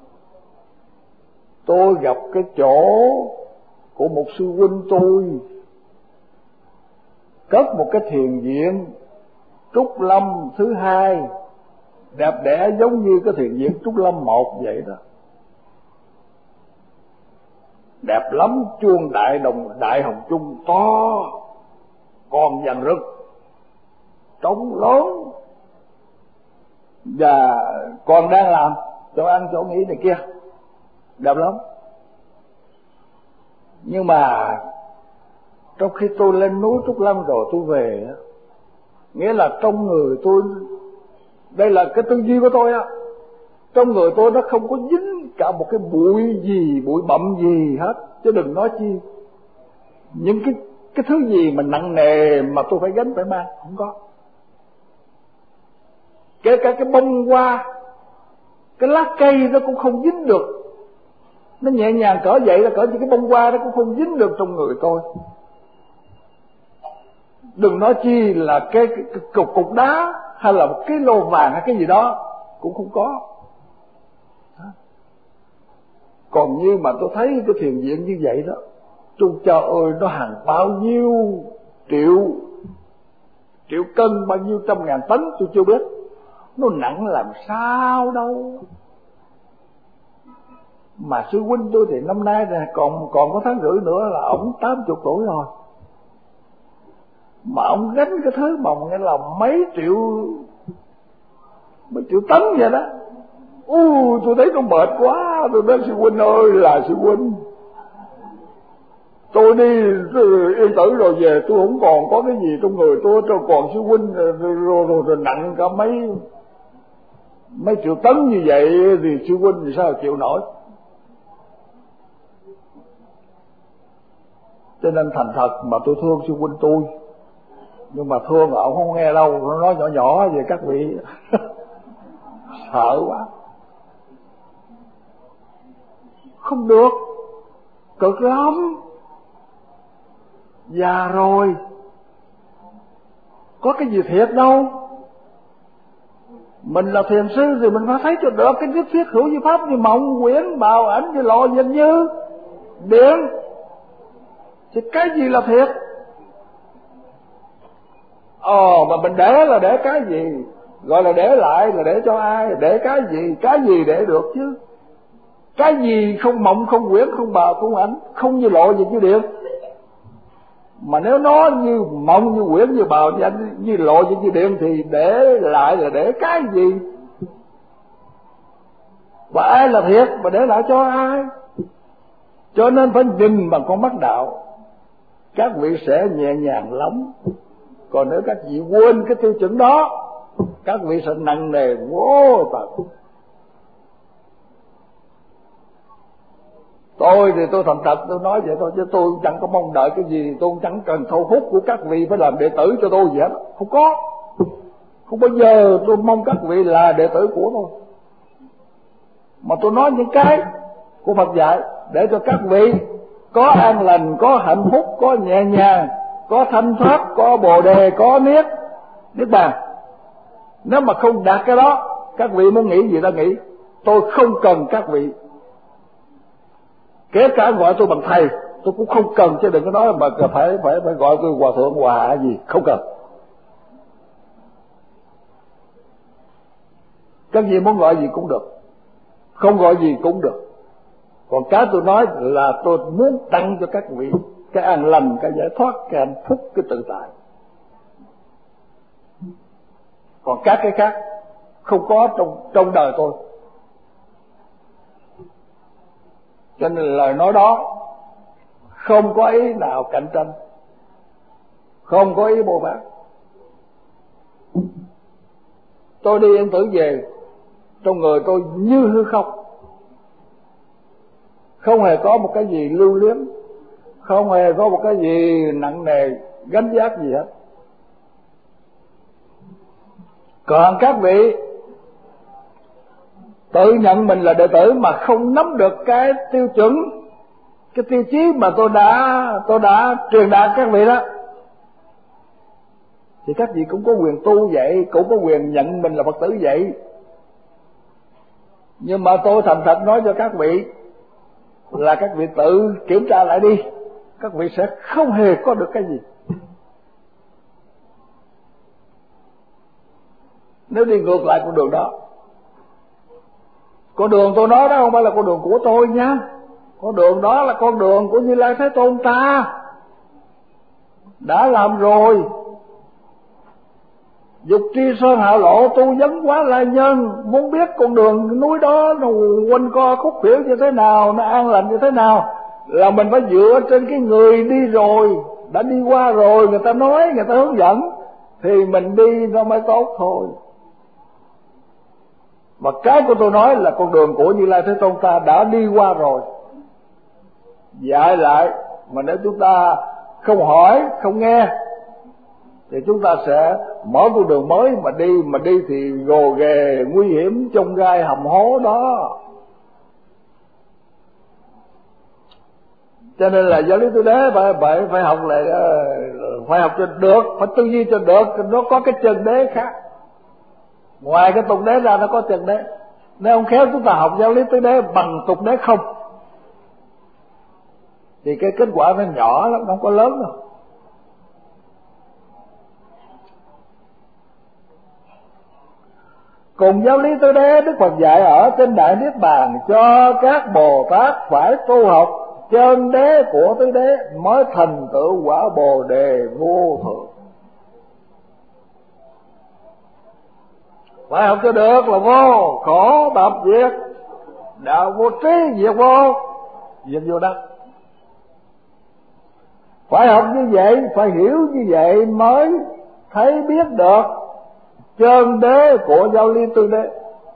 tôi gặp cái chỗ của một sư huynh tôi cất một cái thiền viện Trúc Lâm thứ hai, đẹp đẽ giống như cái thiền viện Trúc Lâm một vậy đó, đẹp lắm, chuông đại đồng đại hồng chung to, còn vàng rực, trống lớn, và còn đang làm chỗ ăn chỗ nghỉ này kia, đẹp lắm. Nhưng mà trong khi tôi lên núi Trúc Lâm rồi tôi về, nghĩa là trong người tôi, đây là cái tư duy của tôi á, trong người tôi nó không có dính cả một cái bụi gì, bụi bặm gì hết, chứ đừng nói chi những cái cái thứ gì mà nặng nề mà tôi phải gánh phải mang, không có. Kể cả cái bông hoa, cái lá cây nó cũng không dính được Nó nhẹ nhàng cỡ vậy là cỡ như cái bông hoa đó cũng không dính được trong người tôi. Đừng nói chi là cái, cái, cái cục cục đá hay là một cái lô vàng hay cái gì đó cũng không có. Còn như mà tôi thấy cái thiền viện như vậy đó, tôi trời ơi, nó hàng bao nhiêu triệu triệu cân, bao nhiêu trăm ngàn tấn tôi chưa biết. Nó nặng làm sao đâu. Mà sư huynh tôi thì năm nay này còn còn có tháng rưỡi nữa là ổng tám chục tuổi rồi, mà ông gánh cái thứ mà nghe là mấy triệu mấy triệu tấn vậy đó. U tôi thấy nó mệt quá, tôi nói sư huynh ơi là sư huynh, tôi đi yên tử rồi về tôi không còn có cái gì trong người tôi, tôi còn sư huynh rồi, rồi, rồi, rồi nặng cả mấy mấy triệu tấn như vậy thì sư huynh thì sao chịu nổi. Cho nên thành thật mà tôi thương sư huynh tôi, nhưng mà thương mà ông không nghe đâu, nó nói nhỏ nhỏ về các vị sợ quá. Không được, cực lắm. Già rồi có cái gì thiệt đâu. Mình là thiền sư thì mình phải thấy cho được cái nhất thiết hữu như pháp như mộng quyển bào ảnh như lộ danh như điện. Thì cái gì là thiệt? Ồ mà mình để là để cái gì? Gọi là để lại là để cho ai? Để cái gì? Cái gì để được chứ? Cái gì không mộng, không quyển, không bào, không ảnh, không như lộ gì như điện. Mà nếu nó như mộng, như quyển, như bào, như, như lộ gì như điện thì để lại là để cái gì? Và ai là thiệt mà để lại cho ai? Cho nên phải nhìn bằng con mắt đạo, các vị sẽ nhẹ nhàng lắm. Còn nếu các vị quên cái tiêu chuẩn đó, các vị sẽ nặng nề vô tận. Tôi thì tôi thành thật tôi nói vậy thôi, chứ tôi chẳng có mong đợi cái gì, tôi chẳng cần thu hút của các vị phải làm đệ tử cho tôi gì hết. Không có. Không bao giờ tôi mong các vị là đệ tử của tôi. Mà tôi nói những cái của Phật dạy để cho các vị có an lành, có hạnh phúc, có nhẹ nhàng, có thanh thoát, có bồ đề, có niết niết bàn. Nếu mà không đạt cái đó, các vị muốn nghĩ gì ta nghĩ. Tôi không cần các vị, kể cả gọi tôi bằng thầy tôi cũng không cần, chứ đừng có nói mà phải phải phải gọi tôi hòa thượng hòa hạ gì, không cần. Các vị muốn gọi gì cũng được, không gọi gì cũng được. Còn cái tôi nói là tôi muốn tặng cho các vị cái an lành, cái giải thoát, cái hạnh phúc, cái tự tại. Còn các cái khác không có trong trong đời tôi. Cho nên lời nói đó không có ý nào cạnh tranh, không có ý bồ bát. Tôi đi Yên Tử về, trong người tôi như hư không, không hề có một cái gì lưu luyến, không hề có một cái gì nặng nề gánh vác gì hết. Còn các vị tự nhận mình là đệ tử mà không nắm được cái tiêu chuẩn, cái tiêu chí mà tôi đã tôi đã truyền đạt các vị đó, thì các vị cũng có quyền tu vậy, cũng có quyền nhận mình là Phật tử vậy. Nhưng mà tôi thành thật nói cho các vị là các vị tự kiểm tra lại đi, các vị sẽ không hề có được cái gì nếu đi ngược lại con đường đó. Con đường tôi nói đó không phải là con đường của tôi nha, con đường đó là con đường của Như Lai Thế Tôn ta đã làm rồi. Dục tri sơn hạo lộ, tu vấn quá la nhân. Muốn biết con đường núi đó nó quanh co khúc khuỷu như thế nào, nó an lành như thế nào, là mình phải dựa trên cái người đi rồi, đã đi qua rồi, người ta nói, người ta hướng dẫn, thì mình đi nó mới tốt thôi. Và cái của tôi nói là con đường của Như Lai Thế Tôn ta đã đi qua rồi, dạy lại. Mà nếu chúng ta không hỏi, không nghe, thì chúng ta sẽ mở con đường mới mà đi, mà đi thì gồ ghề, nguy hiểm, chông gai hầm hố đó. Cho nên là giáo lý tứ đế phải phải phải học lại, phải học cho được, phải tư duy cho được. Nó có cái chân đế khác, ngoài cái tục đế ra nó có chân đế. Nếu không khéo chúng ta học giáo lý tứ đế bằng tục đế không thì cái kết quả nó nhỏ lắm, không có lớn đâu. Cùng giáo lý tứ đế, Đức Phật dạy ở trên Đại Niết Bàn cho các Bồ Tát phải tu học chân đế của tứ đế mới thành tựu quả Bồ Đề vô thượng. Phải học cho được là vô khổ tập diệt, đạo vô trí diệt vô, diệt vô đắc. Phải học như vậy, phải hiểu như vậy mới thấy biết được chân đế của giáo lý tứ đế.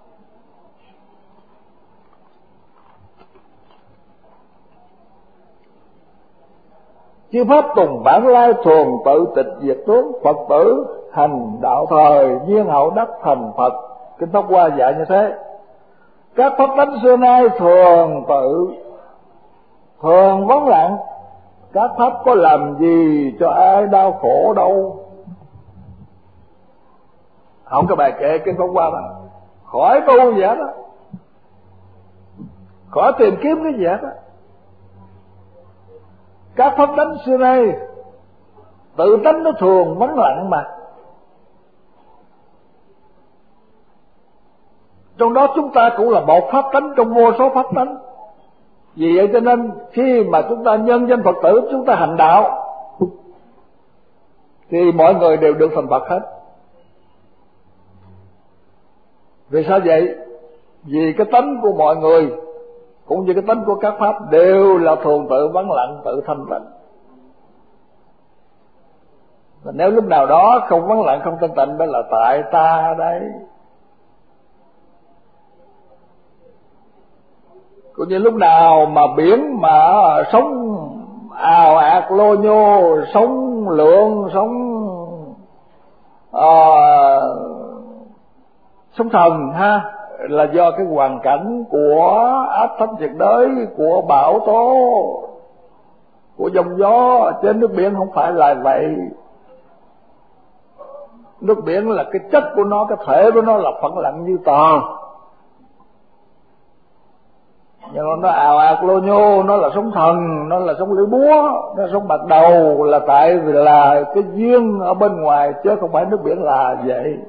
Chư pháp tùng bản lai thường tự tịch diệt tướng, Phật tử hành đạo thời nhiên hậu đắc thành Phật. Kinh Pháp Hoa dạy như thế. Các pháp tánh xưa nay thường tự thường vắng lặng, các pháp có làm gì cho ai đau khổ đâu. Không có bài kệ Kinh Pháp Hoa đó, khỏi tu gì hết đó, khỏi tìm kiếm cái gì hết đó. Các pháp tánh xưa nay tự tánh nó thường vắng lặng mà, trong đó chúng ta cũng là một pháp tánh trong vô số pháp tánh. Vì vậy cho nên khi mà chúng ta nhân danh Phật tử, chúng ta hành đạo thì mọi người đều được thành Phật hết. Vì sao vậy? Vì cái tánh của mọi người cũng như cái tánh của các pháp đều là thường tự vắng lặng, tự thanh tịnh. Và nếu lúc nào đó không vắng lặng, không thanh tịnh, đó là tại ta đấy. Cũng như lúc nào mà biển mà sóng ào ạt lô nhô, sóng lượng, sóng uh, sóng thần ha, là do cái hoàn cảnh của áp thấp nhiệt đới, của bão tố, của dòng gió. Trên nước biển không phải là vậy. Nước biển là cái chất của nó, cái thể của nó là phẳng lặng như tờ, nhưng mà nó ào ạt lô nhô, nó là sóng thần, nó là sóng lưỡi búa, nó là sóng bạc đầu, là tại vì là cái duyên ở bên ngoài, chứ không phải nước biển là vậy.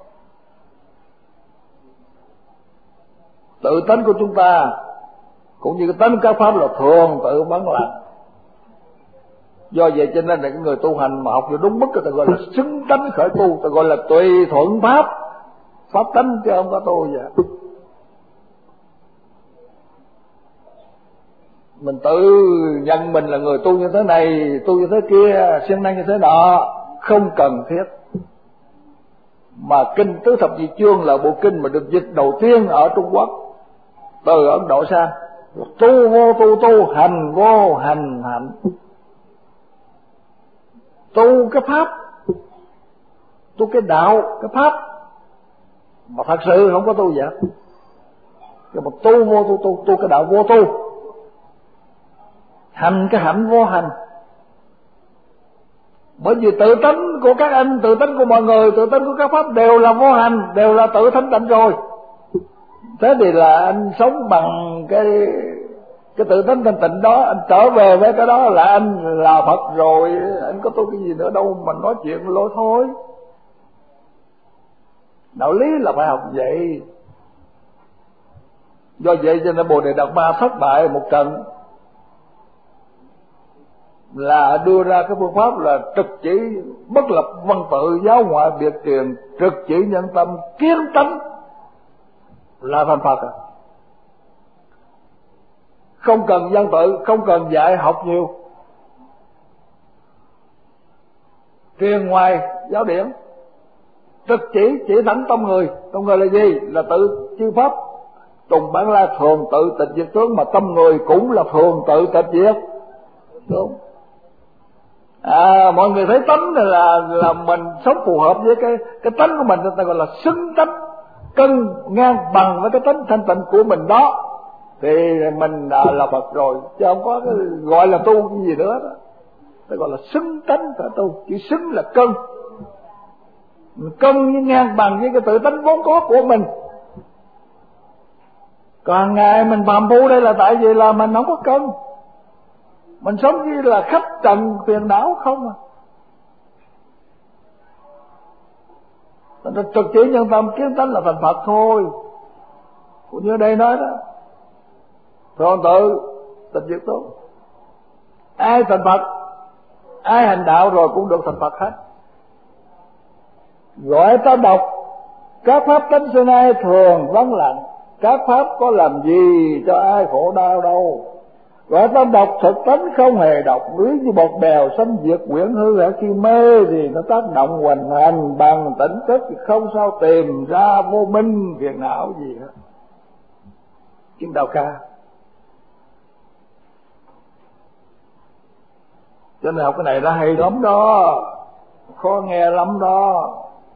Tự tánh của chúng ta cũng như cái tánh các pháp là thường tự vắng lặng. Do vậy cho nên là cái người tu hành mà học cho đúng mức, người ta gọi là xứng tánh khởi tu, người ta gọi là tùy thuận pháp, pháp tánh chứ không có tu vậy. Mình tự nhận mình là người tu như thế này, tu như thế kia, siêng năng như thế nọ, không cần thiết. Mà kinh Tứ Thập Nhị Chương là bộ kinh mà được dịch đầu tiên ở Trung Quốc từ Ấn Độ sang. Tu vô tu tu, hành vô hành hạnh. Tu cái pháp, tu cái đạo, cái pháp mà thật sự không có tu vậy. Cái mà tu vô tu tu, tu cái đạo vô tu, hành cái hạnh vô hành. Bởi vì tự tánh của các anh, tự tánh của mọi người, tự tánh của các pháp đều là vô hành, đều là tự thanh tịnh rồi. Thế thì là anh sống bằng cái cái tự tánh thanh tịnh đó, anh trở về với cái đó là anh là Phật rồi. Anh có tu cái gì nữa đâu mà nói chuyện lôi thôi. Đạo lý là phải học vậy. Do vậy cho nên Bồ Đề Đạt Ma thất bại một trận, là đưa ra cái phương pháp là trực chỉ bất lập văn tự, giáo ngoại biệt truyền, trực chỉ nhân tâm, kiến tánh là thành Phật à. Không cần văn tự, không cần dạy học nhiều, truyền ngoài giáo điển, trực chỉ chỉ thẳng tâm người. Tâm người là gì? Là tự chư pháp tùng bản lai thường tự tịch diệt tướng, mà tâm người cũng là thường tự tịch diệt tướng. À, mọi người thấy tánh này là là mình sống phù hợp với cái cái tánh của mình, người ta gọi là xứng tánh, cân ngang bằng với cái tánh thanh tịnh của mình đó, thì mình đã là Phật rồi, chứ không có cái gọi là tu cái gì nữa đó. Cái gọi là xứng tánh cả tu, chỉ xứng là cân, mình cân với ngang bằng với cái tự tánh vốn có của mình. Còn ngày mình phàm phu đây là tại vì là mình không có cân, mình sống như là khách trần phiền não không à. Thực chỉ nhân tâm kiến tánh là thành Phật thôi. Cũng như đây nói đó, thường tự tịch diệt tốt, ai thành Phật, ai hành đạo rồi cũng được thành Phật hết. Gọi ta đọc các pháp tánh xưa nay thường vắng lặng, các pháp có làm gì cho ai khổ đau đâu. Gọi ta đọc thực tánh không hề đọc, lưới như bọt bèo xâm diệt quyển hư hả. Khi mê thì nó tác động hoành hành, bằng tỉnh thức thì không sao tìm ra vô minh phiền não gì hết. Kinh Đạo Ca. Cho nên học cái này nó hay lắm đó, khó nghe lắm đó.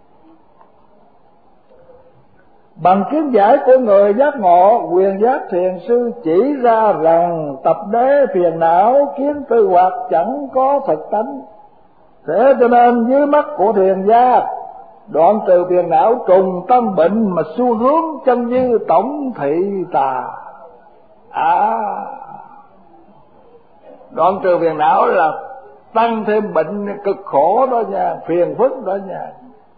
Bằng kiến giải của người giác ngộ, quyền giác thiền sư chỉ ra rằng tập đế phiền não kiến tư hoạt chẳng có thực tánh. Thế cho nên dưới mắt của thiền gia, đoạn trừ phiền não trùng tâm bệnh mà xu hướng chân như tổng thị tà. À, đoạn trừ phiền não là tăng thêm bệnh cực khổ đó nha, phiền phức đó nha.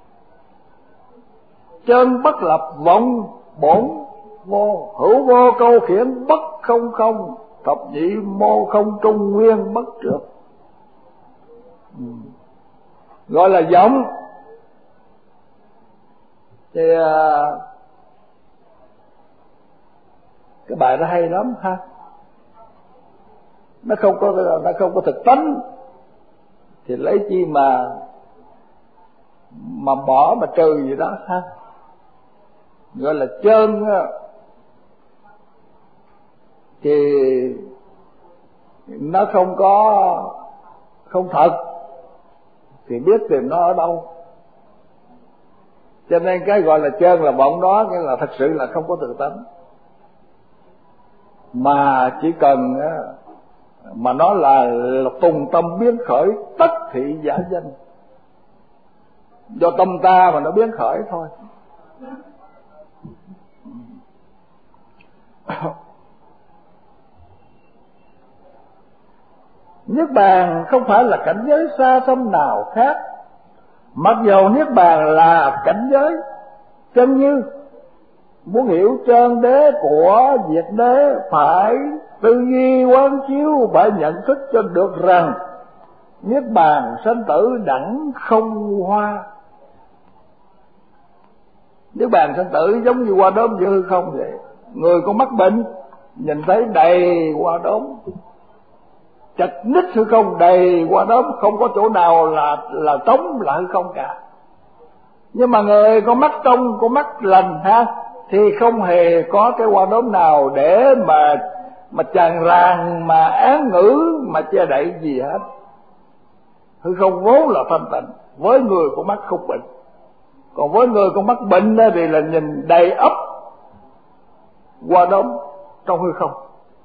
Chân bất lập vọng bổn vô, hữu vô câu khiển bất không không, thập nhị mô không trung nguyên bất trước. Ừ. Gọi là vọng. Thì à, cái bài đó hay lắm ha. Nó không có nó không có thực tánh thì lấy chi mà mà bỏ mà trừ gì đó ha. Gọi là trơn thì nó không có không thật thì biết tìm nó ở đâu. Cho nên cái gọi là trơn là vọng đó, nghĩa là thật sự là không có tự tánh, mà chỉ cần mà nó là, là tùng tâm biến khởi tất thị giả danh, do tâm ta mà nó biến khởi thôi. Niết bàn không phải là cảnh giới xa xăm nào khác, mặc dầu Niết bàn là cảnh giới chân như. Muốn hiểu chân đế của diệt đế phải tư duy quán chiếu, phải nhận thức cho được rằng Niết bàn sanh tử đẳng không hoa. Niết bàn sanh tử giống như hoa đốm giữa hư không vậy. Người có mắc bệnh nhìn thấy đầy hoa đốm, chặt nít hư không đầy hoa đốm, không có chỗ nào là là trống là hư không cả. Nhưng mà người có mắt trong, có mắt lành ha, thì không hề có cái hoa đốm nào để mà mà tràn ràng, mà án ngữ, mà che đậy gì hết. Hư không vốn là thanh tịnh với người có mắt không bệnh. Còn với người có mắt bệnh thì là nhìn đầy ắp hoa đốm trong hư không.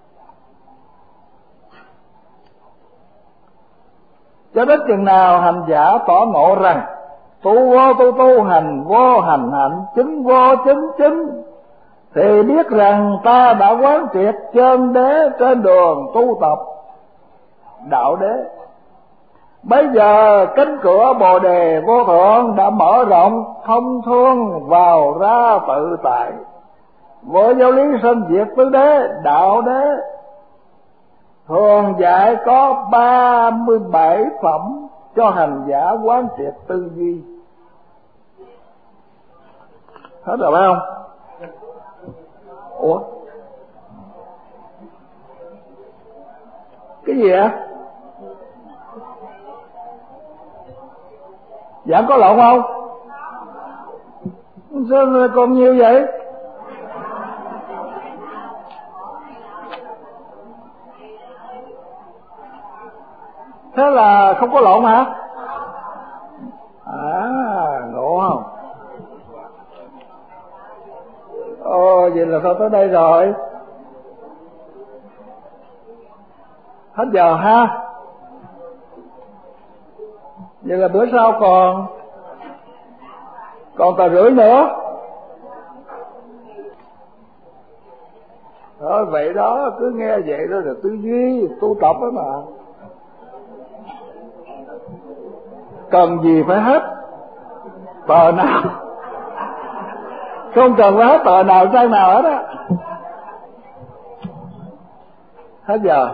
Cho đến chừng nào hành giả tỏ ngộ rằng tu vô tu tu, hành vô hành hạnh, chứng vô chứng chứng, thì biết rằng ta đã quán triệt chân đế trên đường tu tập đạo đế. Bây giờ cánh cửa Bồ Đề vô thượng đã mở rộng, thông thương vào ra tự tại. Vô giáo lý sanh diệt tứ đế, đạo đế thường dạy có ba mươi bảy phẩm cho hành giả quán triệt tư duy. Hết rồi phải không? Ủa? Cái gì ạ? Dạ có lộn không? Sao còn nhiều vậy? Thế là không có lộn hả? À, ngộ không? Ồ, vậy là sao tới đây rồi? Hết giờ ha. Vậy là bữa sau còn còn tờ rưỡi nữa. Đó, vậy đó, cứ nghe vậy đó là tư duy tu tập đó mà. Cần gì phải hết tờ nào, không cần phải hết tờ nào trang nào hết á. Hết giờ.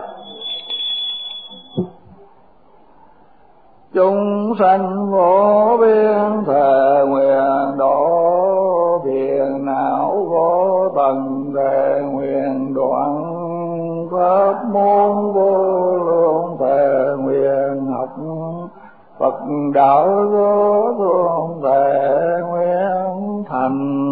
Chúng sanh vô biên thề nguyện độ phiền não vô tận thề nguyện đoạn pháp môn vô lượng thề nguyện học Phật đạo vô thượng thề nguyện thành